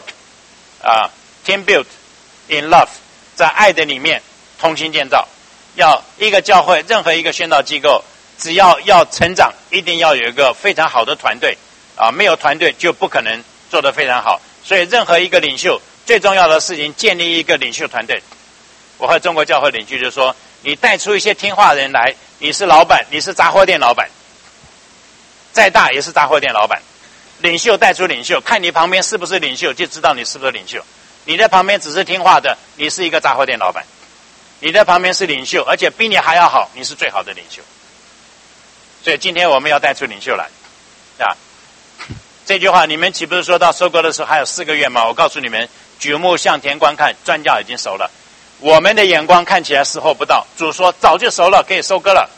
team build in love， 在爱的里面同心建造。要一个教会，任何一个宣道机构，只要成长，一定要有一个非常好的团队没有团队就不可能做得非常好。所以任何一个领袖最重要的事情，建立一个领袖团队。我和中国教会领袖就说，你带出一些听话人来，你是老板，你是杂货店老板，再大也是杂货店老板。领袖带出领袖，看你旁边是不是领袖，就知道你是不是领袖。你在旁边只是听话的，你是一个杂货店老板。你在旁边是领袖，而且比你还要好，你是最好的领袖。所以今天我们要带出领袖来这句话你们岂不是说到收割的时候还有4个月吗？我告诉你们，举目向田观看，庄稼已经熟了。我们的眼光看起来时候不到，主说早就熟了，可以收割了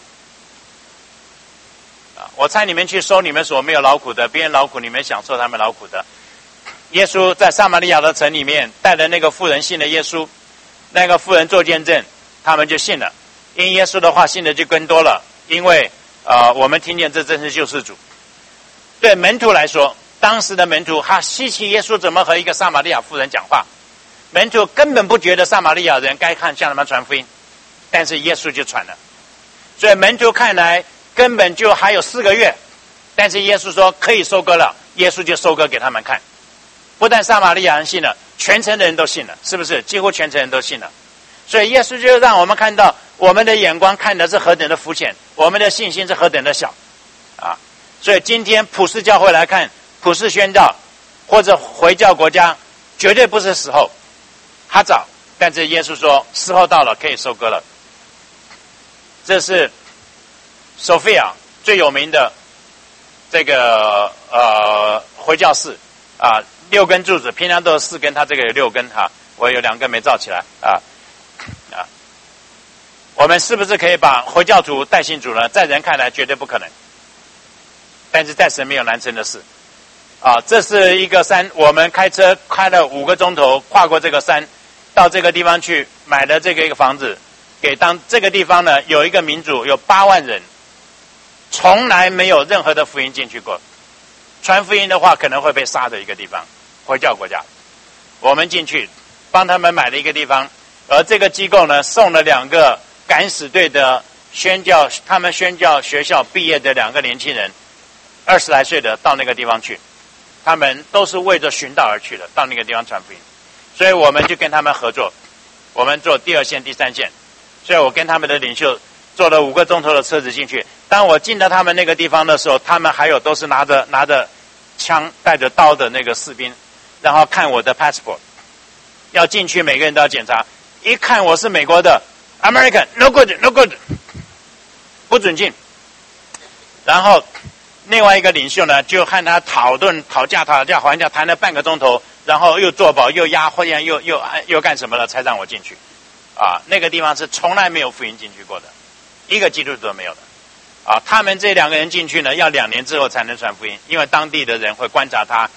我猜你们去收你们所没有劳苦的，别人劳苦，你们享受他们劳苦的。耶稣在撒玛利亚的城里面带着那个妇人信了耶稣，那个妇人做见证，他们就信了。因耶稣的话信的就更多了，因为我们听见这真是救世主。对门徒来说，当时的门徒他稀奇耶稣怎么和一个撒玛利亚妇人讲话，门徒根本不觉得撒玛利亚人该向他们传福音，但是耶稣就传了。所以门徒看来根本就还有4个月，但是耶稣说可以收割了，耶稣就收割给他们看。不但撒玛利亚人信了，全城的人都信了，是不是？几乎全城人都信了。所以耶稣就让我们看到，我们的眼光看的是何等的肤浅，我们的信心是何等的小所以今天普世教会来看，普世宣教或者回教国家，绝对不是时候，还早。但是耶稣说，时候到了，可以收割了。这是 Sophia 最有名的这个回教寺啊，6根柱子，平常都是4根，它这个有6根哈，我有2根没罩起来啊。我们是不是可以把回教徒带信主呢？在人看来绝对不可能，但是在神没有难成的事啊。这是一个山，我们开车开了5个钟头，跨过这个山，到这个地方去买了这个一个房子，这个地方呢有一个民族有8万人，从来没有任何的福音进去过。传福音的话可能会被杀的一个地方，回教国家。我们进去帮他们买了一个地方，而这个机构呢送了2个敢死队的他们宣教学校毕业的2个年轻人，20来岁的到那个地方去，他们都是为着寻道而去的，到那个地方传福音。所以我们就跟他们合作，我们做第2线、第3线。所以我跟他们的领袖坐了5个钟头的车子进去。当我进到他们那个地方的时候，他们还有都是拿着枪、带着刀的那个士兵，然后看我的 passport， 要进去每个人都要检查。一看我是美国的 American， no good， no good， 不准进。然后另外一个领袖呢，就和他讨价还价，谈了半个钟头，然后又做保，又压婚宴，又干什么了，才让我进去。啊，那个地方是从来没有福音进去过的，一个基督徒都没有的。啊，他们这2个人进去呢，要2年之后才能传福音，因为当地的人会观察他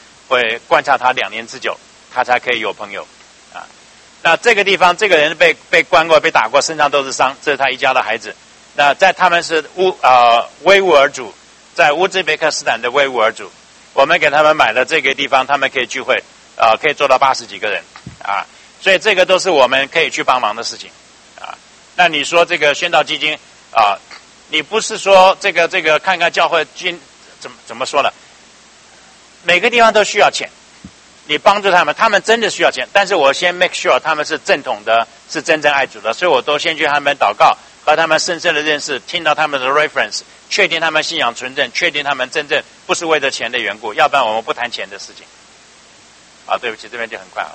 2年之久，他才可以有朋友。啊，那这个地方这个人被关过，被打过，身上都是伤，这是他一家的孩子。那在他们是维吾尔族，在乌兹别克斯坦的维吾尔族，我们给他们买了这个地方，他们可以聚会，可以做到80几个人啊。所以这个都是我们可以去帮忙的事情啊。那你说这个宣道基金啊，你不是说这个看看教会怎么说呢？每个地方都需要钱，你帮助他们，他们真的需要钱。但是我先 make sure 他们是正统的，是真正爱主的，所以我都先去他们祷告，和他们深深的认识，听到他们的 reference， 确定他们信仰纯正，确定他们真正不是为了钱的缘故，要不然我们不谈钱的事情。啊，对不起，这边就很快好了。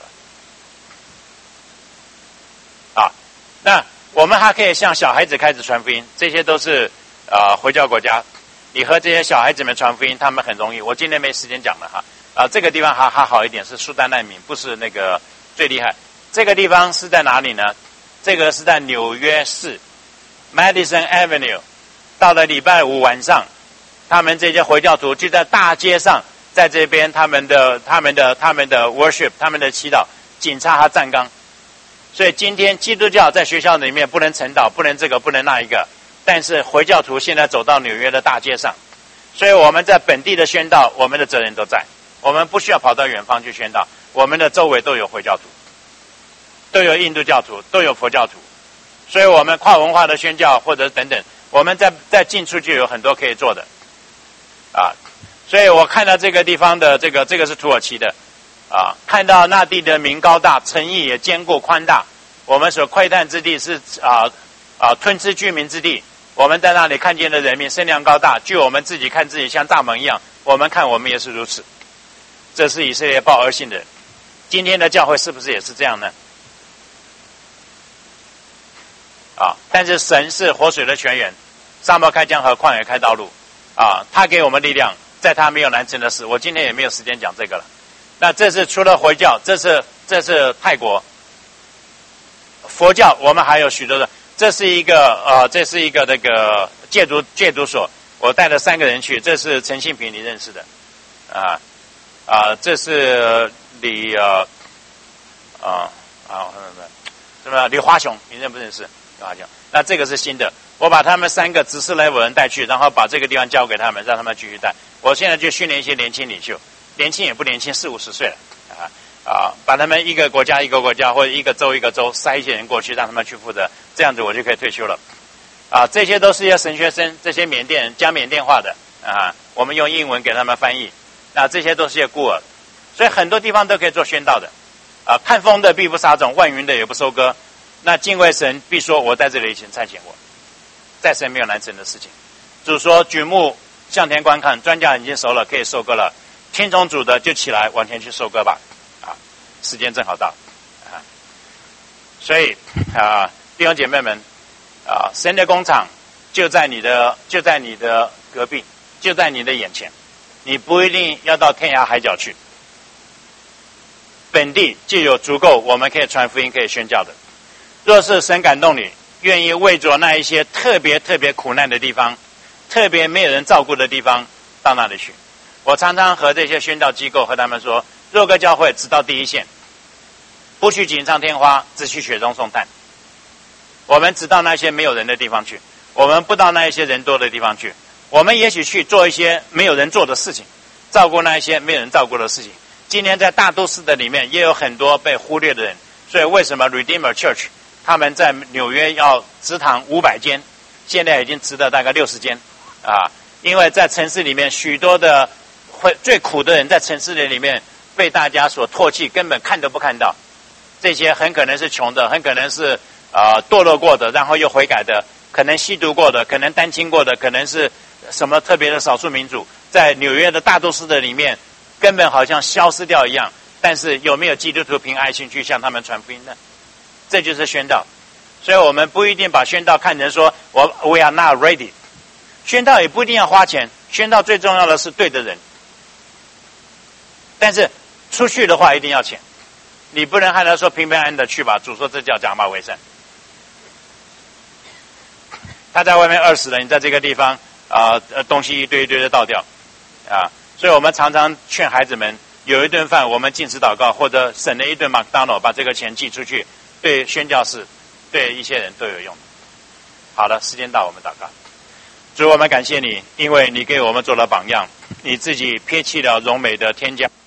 啊，那我们还可以向小孩子开始传福音，这些都是回教国家，你和这些小孩子们传福音，他们很容易。我今天没时间讲了哈，这个地方还好一点，是苏丹难民，不是那个最厉害。这个地方是在哪里呢？这个是在纽约市 Madison Avenue。到了礼拜5晚上，他们这些回教徒就在大街上，在这边他们的 worship， 他们的祈祷，警察还站岗。所以今天基督教在学校里面不能晨祷，不能这个，不能那一个，但是回教徒现在走到纽约的大街上，所以我们在本地的宣道，我们的责任都在，我们不需要跑到远方去宣道，我们的周围都有回教徒，都有印度教徒，都有佛教徒，所以我们跨文化的宣教或者等等，我们在近处就有很多可以做的啊。所以我看到这个地方的这个是土耳其的。看到那地的民高大，城邑也坚固宽大。我们所窥探之地是吞吃居民之地。我们在那里看见的人民身量高大，据我们自己看自己像大门一样，我们看我们也是如此。这是以色列报而信的人。今天的教会是不是也是这样呢？但是神是活水的泉源，沙漠开江河，旷野开道路。他给我们力量，在他没有难成的事。我今天也没有时间讲这个了。那这是除了回教，这是泰国佛教，我们还有许多的。这是一个那个戒毒所，我带了3个人去。这是陈信平，你认识的这是李什么李华雄，你认不认识？李华雄。那这个是新的，我把他们3个执事 level 人带去，然后把这个地方交给他们，让他们继续带。我现在就训练一些年轻领袖。年轻也不年轻，40-50岁了把他们一个国家或者一个州塞一些人过去，让他们去负责，这样子我就可以退休了这些都是一些神学生，这些缅甸人讲缅甸话的我们用英文给他们翻译，那这些都是一些孤儿，所以很多地方都可以做宣道的看风的必不撒种，万云的也不收割，那敬畏神必说我在这里请差遣我，在神没有难成的事情。主说举目向田观看，庄稼已经熟了，可以收割了。听从主的就起来往前去收割吧。啊，时间正好到。啊，所以啊，弟兄姐妹们，啊，神的工厂就在你的隔壁，就在你的眼前，你不一定要到天涯海角去。本地就有足够我们可以传福音、可以宣教的。若是神感动你，愿意为着那一些特别苦难的地方，特别没有人照顾的地方，到那里去。我常常和这些宣教机构和他们说，若个教会只到第一线，不去锦上添花，只去雪中送炭。我们只到那些没有人的地方去，我们不到那一些人多的地方去。我们也许去做一些没有人做的事情，照顾那一些没有人照顾的事情。今天在大都市的里面也有很多被忽略的人，所以为什么 Redeemer Church 他们在纽约要植堂500间，现在已经植了大概60间啊？因为在城市里面许多的最苦的人在城市里面被大家所唾弃，根本看都不看到。这些很可能是穷的，很可能是堕落过的，然后又悔改的，可能吸毒过的，可能单亲过的，可能是什么特别的少数民族，在纽约的大都市的里面根本好像消失掉一样。但是有没有基督徒凭爱心去向他们传福音呢？这就是宣道。所以我们不一定把宣道看成说we are not ready。宣道也不一定要花钱，宣道最重要的是对的人。但是出去的话一定要钱，你不能和他说平平安安的去吧，主说这叫假冒为善。他在外面饿死了，你在这个地方东西一堆一堆的倒掉啊！所以我们常常劝孩子们，有一顿饭我们禁食祷告，或者省了一顿麦当劳，把这个钱寄出去，对宣教士，对一些人都有用。好了，时间到，我们祷告。主，我们感谢你，因为你给我们做了榜样，你自己撇弃了荣美的天降。